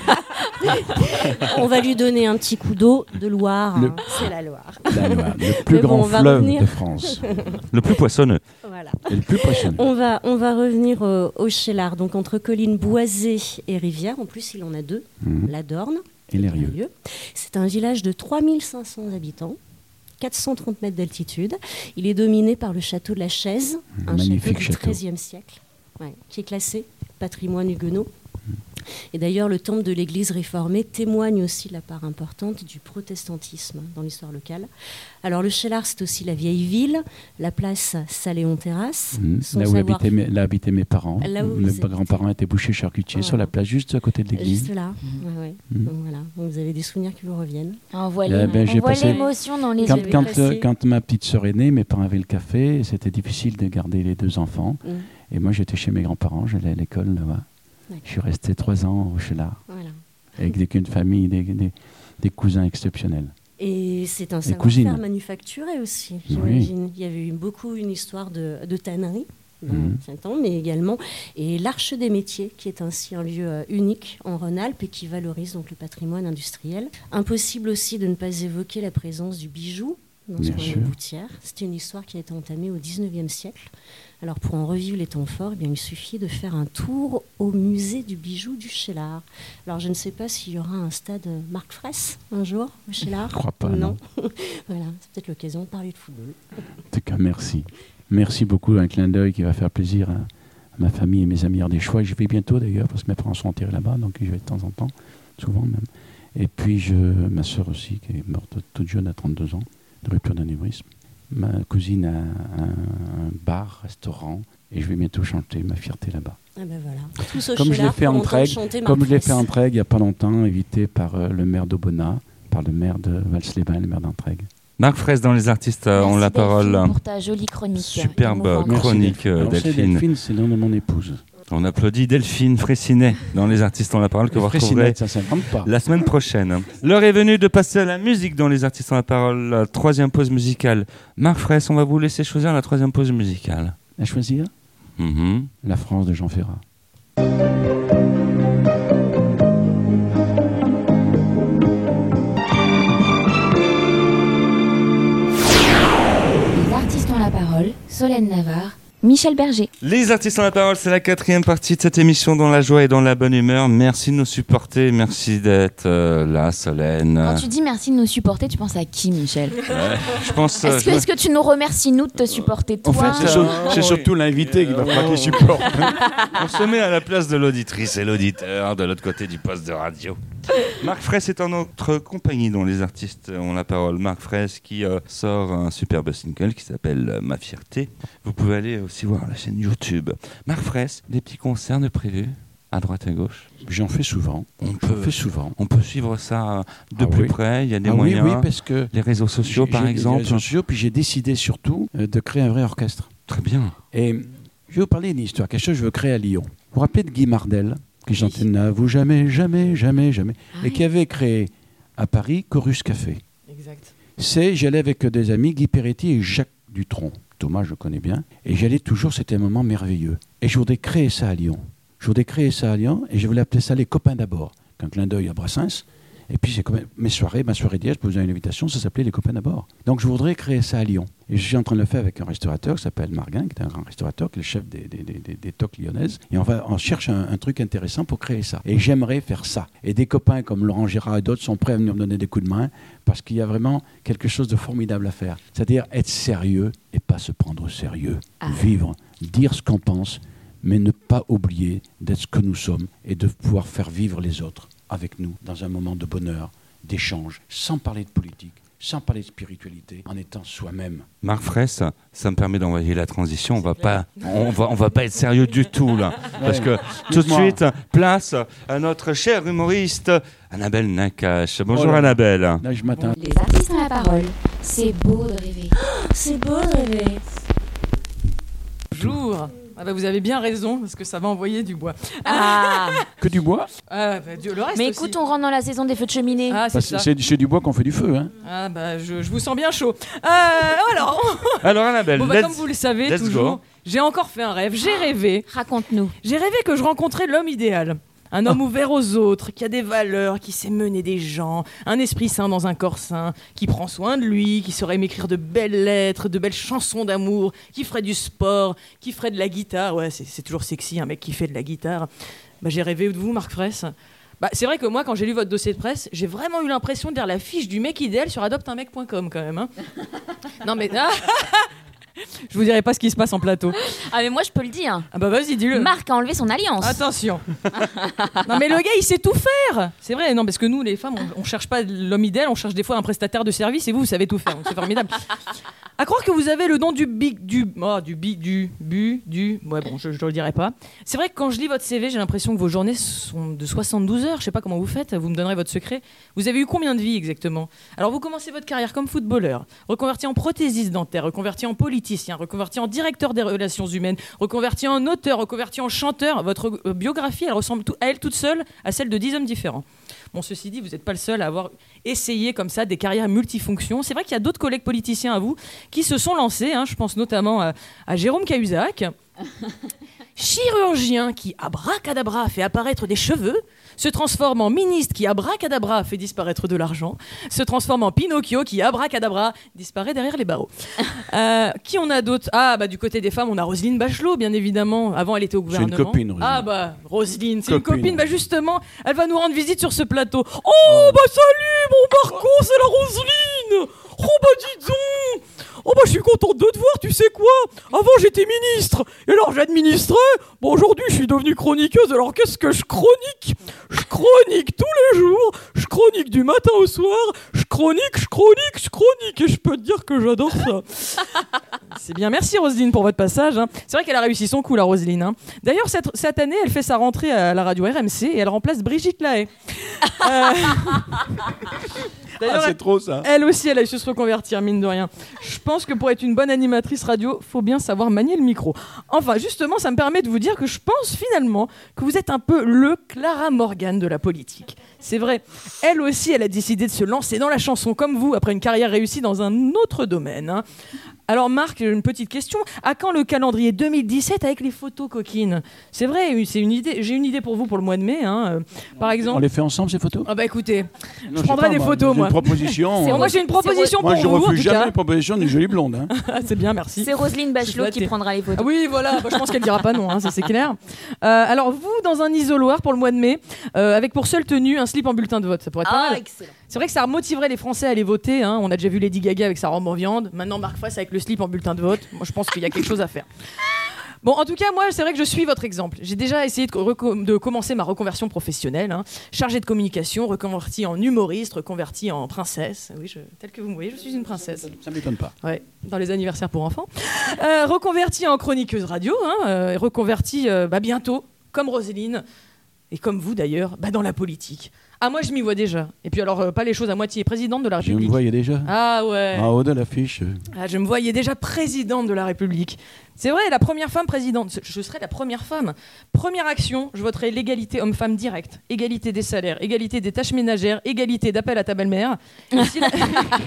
On va lui donner un petit coup d'eau de Loire. Le- hein, C'est la Loire. La Loire, le plus Mais bon, grand on va fleuve revenir. de France. Le plus poissonneux. Voilà. Et le plus passionnant. On va, on va revenir au, au Cheylard, donc entre collines boisées et rivières. En plus, il en a deux, Mhm. la Dorne Et les rieux. Rieux. C'est un village de trois mille cinq cents habitants, quatre cent trente mètres d'altitude. Il est dominé par le château de la Chaise, Un un château magnifique du château. treizième siècle, ouais, qui est classé patrimoine huguenot. Et d'ailleurs, le temple de l'église réformée témoigne aussi de la part importante du protestantisme dans l'histoire locale. Alors, le Cheylard, c'est aussi la vieille ville, la place Saléon-Terrasse. Mhm. son Là où savoir- habitaient mes, là habitaient mes parents. Là où mes vous grands-parents étaient bouchers charcutiers sur Voilà. la place juste à côté de l'église. Juste là. Ouais, ouais. Mhm. Donc, voilà. Donc, vous avez des souvenirs qui vous reviennent. On voit Eh les- ben, j'ai on voit passé- l'émotion dans les Quand, yeux. avez quand, passé- euh, quand ma petite sœur est née, mes parents avaient le café, et c'était difficile de garder les deux enfants. Mhm. Et moi, j'étais chez mes grands-parents, j'allais à l'école là-bas. D'accord. Je suis resté trois ans au Cheylard, Voilà. avec des- une famille, des, des- des cousins exceptionnels. Et c'est un Les cousines. savoir-faire manufacturé aussi, j'imagine. Il y avait eu beaucoup une histoire de, de tannerie dans Mhm. l'ancien temps, mais également et l'Arche des métiers, qui est ainsi un lieu euh, unique en Rhône-Alpes et qui valorise donc le patrimoine industriel. Impossible aussi de ne pas évoquer la présence du bijou dans ce Bien coin de sûr. Boutières. C'est une histoire qui a été entamée au dix-neuvième siècle. Alors pour en revivre les temps forts, eh bien, il suffit de faire un tour au musée du bijou du Cheylard. Alors je ne sais pas s'il y aura un stade euh, Marc Fraisse un jour au Cheylard. Je crois pas, non. Voilà, c'est peut-être l'occasion de parler de football. En tout cas, merci. Merci beaucoup, un clin d'œil qui va faire plaisir à, à ma famille et mes amis ardéchois. Je vais bientôt d'ailleurs, parce que mes parents sont enterrés là-bas, donc je vais de temps en temps, souvent même. Et puis je, ma sœur aussi, qui est morte toute jeune à trente-deux ans, de rupture d'anévrisme. Ma cousine a un, un bar, restaurant, et je vais bientôt chanter ma fierté là-bas. Ah ben voilà. Tous au Comme je l'ai Cheylard fait pour en entendre Trègue, chanter Marc Comme je l'ai fait Fraisse. en Trègue il n'y a pas longtemps, invité par euh, le maire d'Aubenas, par le maire de Vals-les-Bains, le maire d'Entraigue. Marc Fraisse dans Les artistes euh, ont Merci la Delphine parole. pour ta jolie chronique. Superbe émouvante. Merci, chronique, euh, Alors, c'est Delphine. Delphine, c'est le nom de mon épouse. On applaudit Delphine Fraissinet dans Les artistes ont la parole que vous retrouverez Fraissinet, ça s'invente pas. la semaine prochaine. L'heure est venue de passer à la musique dans Les artistes ont la parole, la troisième pause musicale. Marc Fraisse, on va vous laisser choisir la troisième pause musicale. À choisir Mhm. La France de Jean Ferrat. Les artistes ont la parole. Solène Navarre, Michel Berger. Les artistes ont la parole, c'est la quatrième partie de cette émission dans la joie et dans la bonne humeur. Merci de nous supporter, merci d'être euh, là, Solène. Quand tu dis merci de nous supporter, tu penses à qui, Michel? Ouais, je pense. euh, Est-ce que, je- est-ce que tu nous remercies, nous, de te supporter, toi? En fait, c'est, sur- Ah, c'est oui. surtout l'invité qui va falloir qu'il supporte. On se met à la place de l'auditrice et l'auditeur de l'autre côté du poste de radio. Marc Fraisse est en notre compagnie dont les artistes ont la parole. Marc Fraisse qui euh, sort un superbe single qui s'appelle euh, Ma Fierté. Vous pouvez aller aussi voir la chaîne YouTube. Marc Fraisse, des petits concerts de prévus à droite à gauche. J'en fais souvent. On J'en peut, fais souvent. On peut suivre ça de Ah plus oui. près. Il y a des Ah moyens. Oui, oui, parce que les réseaux sociaux, j'ai- par j'ai- exemple. Les réseaux sociaux, puis j'ai décidé surtout euh, de créer un vrai orchestre. Très bien. Et je vais vous parler d'une histoire, quelque chose que je veux créer à Lyon. Vous vous rappelez de Guy Mardel, qui chantait N'avoue jamais, jamais, jamais, jamais, et qui avait créé à Paris Chorus Café. Exact. C'est, j'allais avec des amis, Guy Peretti et Jacques Dutronc. Thomas, je connais bien. Et j'allais toujours, c'était un moment merveilleux. Et je voudrais créer ça à Lyon. Je voudrais créer ça à Lyon, et je voulais appeler ça les copains d'abord. Qu'un clin d'œil à Brassens. Et puis, c'est comme mes soirées, ma soirée d'hier, je vous ai une invitation, ça s'appelait les copains d'abord. Donc, je voudrais créer ça à Lyon. Et je suis en train de le faire avec un restaurateur qui s'appelle Marguin, qui est un grand restaurateur, qui est le chef des, des, des, des, des toques lyonnaises. Et on, va, on cherche un, un truc intéressant pour créer ça. Et j'aimerais faire ça. Et des copains comme Laurent Gérard et d'autres sont prêts à venir me donner des coups de main, parce qu'il y a vraiment quelque chose de formidable à faire. C'est-à-dire être sérieux et pas se prendre au sérieux. Ah. Vivre, dire ce qu'on pense, mais ne pas oublier d'être ce que nous sommes et de pouvoir faire vivre les autres avec nous dans un moment de bonheur, d'échange, sans parler de politique, sans parler de spiritualité, en étant soi-même. Marc Fraisse, ça me permet d'envoyer la transition. On va pas, on va, on va pas être sérieux du tout là, parce que tout de Dites-moi. suite, place à notre chère humoriste Annabelle Nakache. Bonjour Oh là. Annabelle. Là, je m'attends. Les artistes ont la parole. C'est beau de rêver. C'est beau de rêver. Bonjour. Ah bah vous avez bien raison, parce que ça va envoyer du bois. Ah. Que du bois. Ah, bah, Dieu, le reste Mais aussi. écoute, on rentre dans la saison des feux de cheminée. Ah, c'est Parce ça. que C'est c'est du bois qu'on fait du feu. Hein. Ah, bah, je, je vous sens bien chaud. Euh, alors, Alors Annabelle, bon, bah, let's- comme vous le savez, let's toujours, go. j'ai encore fait un rêve. J'ai rêvé. Raconte-nous. J'ai rêvé que je rencontrais l'homme idéal. Un homme ouvert aux autres, qui a des valeurs, qui sait mener des gens, un esprit sain dans un corps sain, qui prend soin de lui, qui saurait m'écrire de belles lettres, de belles chansons d'amour, qui ferait du sport, qui ferait de la guitare. Ouais, c'est, c'est toujours sexy, un mec qui fait de la guitare. Bah, j'ai rêvé de vous, Marc Fraisse. Bah, c'est vrai que moi, quand j'ai lu votre dossier de presse, j'ai vraiment eu l'impression de lire la fiche du mec idéal sur adopte un mec point com quand même. Hein. Non mais... Je vous dirai pas ce qui se passe en plateau. Ah mais moi je peux le dire. Ah bah vas-y, dis-le. Marc a enlevé son alliance. Attention. Non mais le gars il sait tout faire. C'est vrai, non parce que nous les femmes on, on cherche pas l'homme idéal, on cherche des fois un prestataire de service et vous vous savez tout faire, donc c'est formidable. À croire que vous avez le don du big du oh, du bi du bu du ouais bon je, je le dirai pas. C'est vrai que quand je lis votre C V j'ai l'impression que vos journées sont de soixante-douze heures. Je sais pas comment vous faites. Vous me donnerez votre secret. Vous avez eu combien de vies exactement? Alors vous commencez votre carrière comme footballeur, reconverti en prothésiste dentaire, reconverti en politicien, reconverti en directeur des relations humaines, reconverti en auteur, reconverti en chanteur. Votre euh, biographie elle ressemble tout, à elle toute seule à celle de dix hommes différents. Bon, ceci dit, vous n'êtes pas le seul à avoir essayé comme ça des carrières multifonctions. C'est vrai qu'il y a d'autres collègues politiciens à vous qui se sont lancés. Hein, je pense notamment à, à Jérôme Cahuzac, chirurgien qui, abracadabra, fait apparaître des cheveux, se transforme en ministre qui, abracadabra, fait disparaître de l'argent, se transforme en Pinocchio qui, abracadabra, disparaît derrière les barreaux. Euh, qui on a d'autres? Ah, bah du côté des femmes, on a Roselyne Bachelot, bien évidemment. Avant, elle était au C'est une gouvernement. copine, Roselyne. Ah bah, Roselyne, c'est une Copine. copine. Bah justement, elle va nous rendre visite sur ce plateau. Oh, bah salut, mon Marco, c'est la Roselyne. Oh bah dis donc. Oh bah je suis contente de te voir, tu sais quoi? Avant j'étais ministre, et alors j'administrais. Bon aujourd'hui je suis devenue chroniqueuse, alors qu'est-ce que je chronique? Je chronique tous les jours, je chronique du matin au soir, je chronique, je chronique, je chronique, et je peux te dire que j'adore ça. C'est bien, merci Roselyne pour votre passage. Hein. C'est vrai qu'elle a réussi son coup la Roselyne. Hein. D'ailleurs cette, cette année elle fait sa rentrée à la radio R M C et elle remplace Brigitte Lahaye. Euh... D'ailleurs, Ah, c'est elle, trop ça. elle aussi, elle a su se reconvertir, mine de rien. Je pense que pour être une bonne animatrice radio, faut bien savoir manier le micro. Enfin, justement, ça me permet de vous dire que je pense finalement que vous êtes un peu le Clara Morgan de la politique. C'est vrai, elle aussi, elle a décidé de se lancer dans la chanson comme vous, après une carrière réussie dans un autre domaine. Hein. Alors Marc, une petite question. À quand le calendrier deux mille dix-sept avec les photos coquines? C'est vrai, c'est une idée. J'ai une idée pour vous pour le mois de mai. Hein. Par exemple. On les fait ensemble ces photos? Ah bah écoutez, Non, je sais prendrai pas, des moi, photos j'ai moi. Une proposition. C'est- euh, moi j'ai une proposition Moi pour je vous. en refuse tout jamais cas. une proposition d'une jolie blonde. Hein. Ah, c'est bien, merci. C'est Roselyne Bachelot Je suis qui flattée. prendra les Ah photos. oui, voilà, bah, je pense qu'elle dira pas non, hein, ça c'est clair. Euh, alors vous, dans un isoloir pour le mois de mai, euh, avec pour seule tenue un slip en bulletin de vote, ça pourrait être pas Ah, mal. excellent. C'est vrai que ça motiverait les Français à aller voter. Hein. On a déjà vu Lady Gaga avec sa robe en viande. Maintenant Marc Fraisse avec le slip en bulletin de vote. Moi je pense qu'il y a quelque chose à faire. Bon, en tout cas, moi, c'est vrai que je suis votre exemple. J'ai déjà essayé de, reco- de commencer ma reconversion professionnelle, hein. Chargée de communication, reconvertie en humoriste, reconvertie en princesse. Oui, je, tel que vous me voyez, je suis une princesse. Ça ne m'étonne pas. Ouais, dans les anniversaires pour enfants. Euh, reconvertie en chroniqueuse radio, hein, euh, reconvertie euh, bah, bientôt, comme Roselyne, et comme vous d'ailleurs, bah, dans la politique. Ah, moi, je m'y vois déjà. Et puis alors, euh, pas les choses à moitié, présidente de la Je me République. voyais déjà. Ah ouais. En haut de l'affiche. Ah, je me voyais déjà présidente de la République. C'est vrai, la première femme présidente. Je serai la première femme. Première action, je voterai l'égalité homme-femme directe. Égalité des salaires, égalité des tâches ménagères, égalité d'appel à ta belle-mère. Et si la-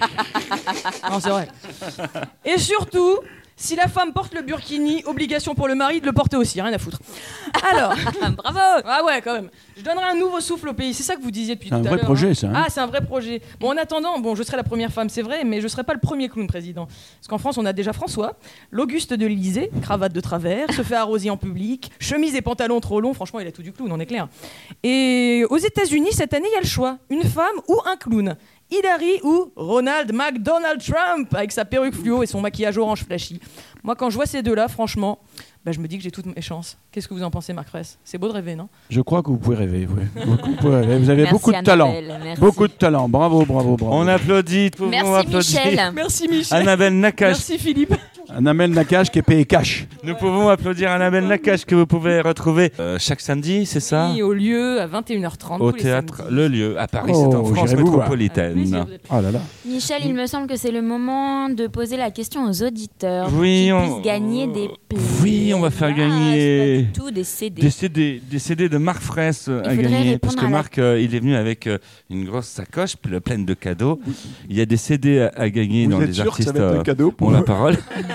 non, c'est vrai. Et surtout, si la femme porte le burkini, obligation pour le mari de le porter aussi, rien à foutre. Alors, Bravo. ah ouais, quand même. Je donnerai un nouveau souffle au pays. C'est ça que vous disiez depuis C'est tout un à vrai l'heure. projet, hein. ça, hein. Ah, c'est un vrai projet. Bon, en attendant, bon, je serai la première femme, c'est vrai, mais je serai pas le premier clown président. Parce qu'en France, on a déjà François, l'Auguste de l'Élysée, cravate de travers, se fait arroser en public, chemise et pantalons trop longs. Franchement, il a tout du clown, on est clair. Et aux États-Unis, cette année, il y a le choix une femme ou un clown. Hillary ou Ronald McDonald Trump avec sa perruque fluo et son maquillage orange flashy. Moi, quand je vois ces deux-là, franchement, bah, je me dis que j'ai toutes mes chances. Qu'est-ce que vous en pensez, Marc Fraisse ? C'est beau de rêver, non ? Je crois que vous pouvez rêver. Oui. Vous pouvez rêver. Vous avez Merci, beaucoup de talent. Annabelle, merci. Beaucoup de talent. Bravo, bravo, bravo. On applaudit, pouvons Merci applaudir Michel. Merci, Michel. Annabelle Nakache. Merci, Philippe. Un Amel Nakache qui est payé cash. Nous pouvons applaudir Annabelle Nakache que vous pouvez retrouver euh, chaque samedi, c'est ça ? Oui, au lieu, à vingt et une heures trente. Au tous les théâtre samedis. Le Lieu, à Paris, Oh, c'est en France j'irai vous voir. Avec plaisir, métropolitaine. vous êtes- Oh là là. Michel, il me semble que c'est le moment de poser la question aux auditeurs. Oui, pour qu'ils on- puissent gagner des Oui, on va faire Ah, gagner c'est pas du tout des C D. des C D, des C D de Marc Fraisse euh, à faudrait gagner. répondre Parce que à la- Marc, euh, il est venu avec euh, une grosse sacoche ple- pleine de cadeaux. Il y a des C D à, à gagner Vous dans êtes les sûr que artistes. ça va être un euh, cadeau pour ont la moi parole.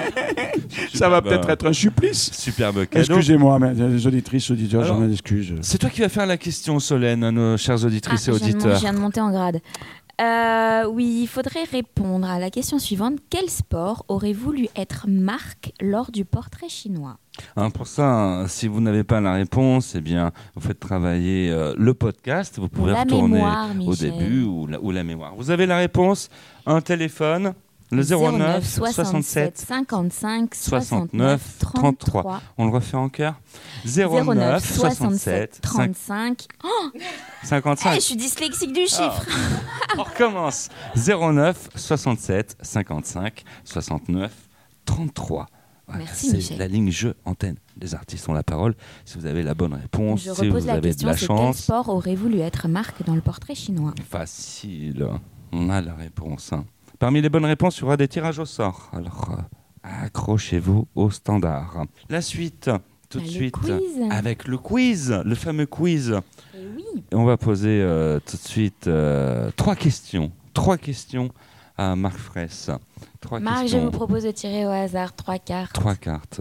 Ça va Superbe, peut-être être un supplice. Superbe cadeau. Excusez-moi, mais les auditrices, auditeurs, Alors, j'en ai d'excuses. C'est toi qui vas faire la question, Solène, à nos chers Ah, auditrices je, et viens de, mon- auditeurs. je viens de monter en grade. Euh, oui, il faudrait répondre à la question suivante. Quel sport aurait voulu être Marc lors du portrait chinois ? Hein, pour ça, hein, si vous n'avez pas la réponse, eh bien, vous faites travailler euh, le podcast. Vous pouvez la retourner mémoire, au Michel. début ou la, ou la mémoire. Vous avez la réponse, un téléphone, le zéro neuf soixante-sept cinquante-cinq soixante-neuf trente-trois. On le refait en cœur. zéro neuf soixante-sept trente-cinq. Oh, cinquante-cinq. hey, je suis dyslexique du chiffre. On recommence. zéro neuf soixante-sept cinquante-cinq soixante-neuf trente-trois. Voilà, Merci, c'est Michel. la ligne jeu antenne. Les artistes ont la parole. Si vous avez la bonne réponse, Je si repose vous la avez question, de la c'est quel chance, sport aurait voulu être Marc dans le portrait chinois ? facile. On a la réponse. hein. Parmi les bonnes réponses, il y aura des tirages au sort. Alors, euh, accrochez-vous au standard. La suite, tout de Bah, le suite, quiz. avec le quiz, le fameux quiz. Eh oui. On va poser euh, tout de suite euh, trois questions. Trois questions à Marc Fraisse. Trois Marc, je questions. vous propose de tirer au hasard trois cartes. Trois cartes.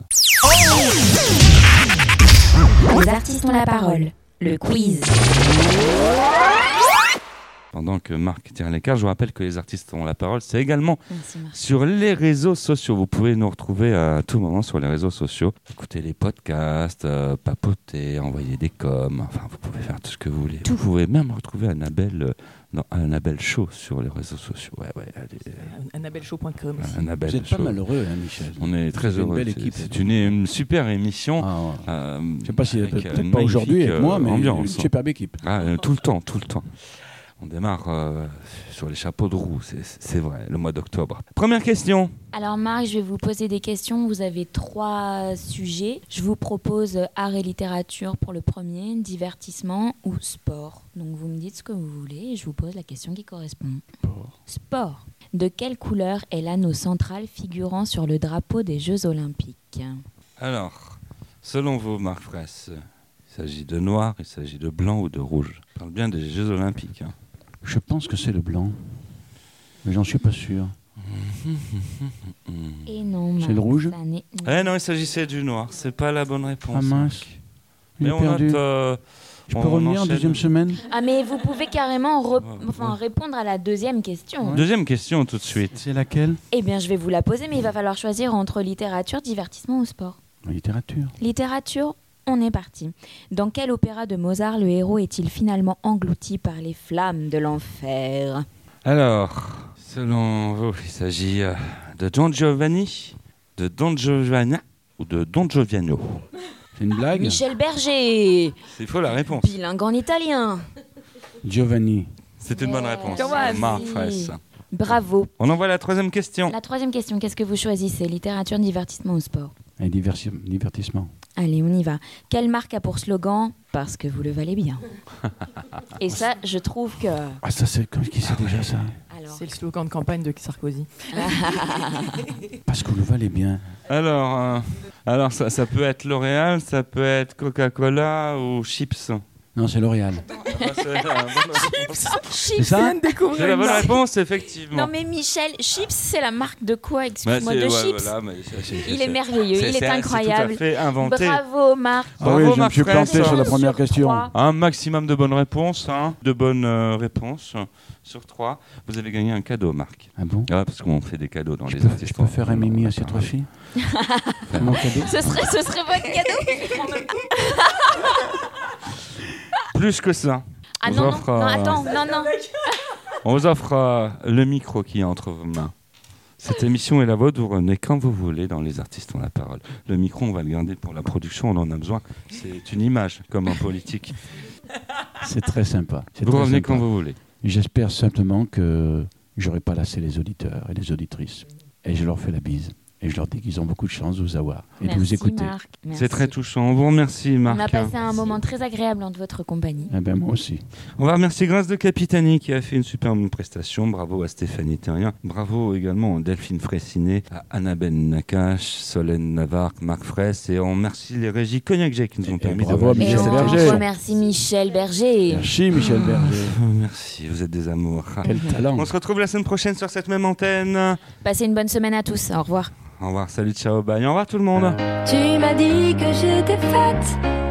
Les artistes ont la parole. Le quiz. Pendant que Marc tire les cartes, je vous rappelle que les artistes ont la parole. C'est également Merci, Marc. sur les réseaux sociaux. Vous pouvez nous retrouver à tout moment sur les réseaux sociaux. Écouter les podcasts, euh, papoter, envoyer des coms. Enfin, vous pouvez faire tout ce que vous voulez. Tout. Vous pouvez même retrouver Annabelle euh, dans Annabelle Show sur les réseaux sociaux. Ouais, ouais, allez, annabelle show point com. Annabelle Vous n'êtes Show. pas malheureux, hein, Michel. On est très Vous avez une heureux. belle C'est- équipe. C'est une, une super émission. Ah, ouais. Euh, Je sais pas si avec peut-être une pas aujourd'hui magnifique, avec moi, euh, mais ambiance. une superbe équipe. Ah, euh, tout le temps, tout le temps. On démarre euh, sur les chapeaux de roue, c'est, c'est vrai, le mois d'octobre. Première question. Alors Marc, je vais vous poser des questions. Vous avez trois sujets. Je vous propose art et littérature pour le premier, divertissement ou sport. Donc vous me dites ce que vous voulez et je vous pose la question qui correspond. Sport. Sport. De quelle couleur est l'anneau central figurant sur le drapeau des Jeux Olympiques ? Alors, selon vous, Marc Fraisse, il s'agit de noir, il s'agit de blanc ou de rouge. On parle bien des Jeux Olympiques. hein. Je pense que c'est le blanc, mais j'en suis pas sûr. Et non, C'est Marc, le rouge ça n'est- Eh non, il s'agissait du noir. C'est pas la bonne réponse. Ah mince, il Mais est on perdu. note. euh, Je on peux revenir en enchaîne. deuxième semaine. Ah mais vous pouvez carrément re- Ouais, enfin, ouais. répondre à la deuxième question. Deuxième question tout de suite. C'est laquelle? Eh bien, je vais vous la poser, mais il va falloir choisir entre littérature, divertissement ou sport. La littérature. Littérature, on est parti. Dans quel opéra de Mozart le héros est-il finalement englouti par les flammes de l'enfer ? Alors, selon vous, il s'agit euh, de Don Giovanni, de Don Giovanna ou de Don Gioviano? C'est une blague? Michel Berger. C'est faux la réponse. Bilingue en italien. Giovanni. C'est une bonne réponse. Giovanni. Marc Fraisse. Bravo. On envoie la troisième question. La troisième question, qu'est-ce que vous choisissez? Littérature, divertissement ou sport? Et diversi- divertissement. Allez, on y va. Quelle marque a pour slogan « Parce que vous le valez bien » Et ça, je trouve que... Ah, ça, c'est comme qui c'est déjà ça? Alors... C'est le slogan de campagne de Sarkozy. Parce que vous le valez bien. Alors, euh, alors ça, ça peut être L'Oréal, ça peut être Coca-Cola ou Chips. Non, c'est L'Oréal. C'est la bonne- C'est ça? c'est la bonne réponse, effectivement. Non mais Michel, Chips, c'est la marque de quoi? Bah, Excuse-moi, c'est- de ouais, Chips. voilà, mais c'est- c'est- Il c'est- est merveilleux, c'est- il est c'est- incroyable. C'est tout à fait inventé. Bravo Marc. Ah Bravo, oui, je me Marc suis Fraisse. planté sur la première question. trois. Un maximum de bonnes réponses, hein, de bonnes euh, réponses sur trois. Vous avez gagné un cadeau, Marc. Ah bon? Ah, parce qu'on fait des cadeaux dans Je les peux, artistes. je peux faire un mimi à ces trois filles? C'est mon cadeau? Ce serait, ce serait votre cadeau? Plus que ça. Ah On non, non, offre, non, euh, attends, non, non. On vous offre euh, le micro qui est entre vos mains. Cette émission est la vôtre, vous revenez quand vous voulez dans Les Artistes ont la parole. Le micro, on va le garder pour la production, on en a besoin. C'est une image, comme en politique. C'est très sympa. C'est Vous très revenez sympa. quand vous voulez. J'espère simplement que j'aurai pas lassé les auditeurs et les auditrices. Et je leur fais la bise. Et je leur dis qu'ils ont beaucoup de chance de vous avoir et de vous Merci, écouter. Marc. Merci. C'est très touchant. On vous remercie, Marc. On a passé un moment très agréable en votre compagnie. Eh ben moi aussi. On va remercier Grâce de Capitani qui a fait une superbe prestation. Bravo à Stéphanie Terrien. Bravo également à Delphine Fraissinet, à Annabelle Nakache, Solène Navarre, Marc Fraisse. Et on remercie les régies Cognac-J qui nous ont Et permis bravo de à réaliser Et Michel cette on Berger. remercie Michel Berger. Merci Michel Berger. Oh, merci, vous êtes des amours. Quel talent. On se retrouve la semaine prochaine sur cette même antenne. Passez une bonne semaine à tous. Au revoir. Au revoir, salut, ciao, bye. Au revoir tout le monde. Tu m'as dit que j'étais faite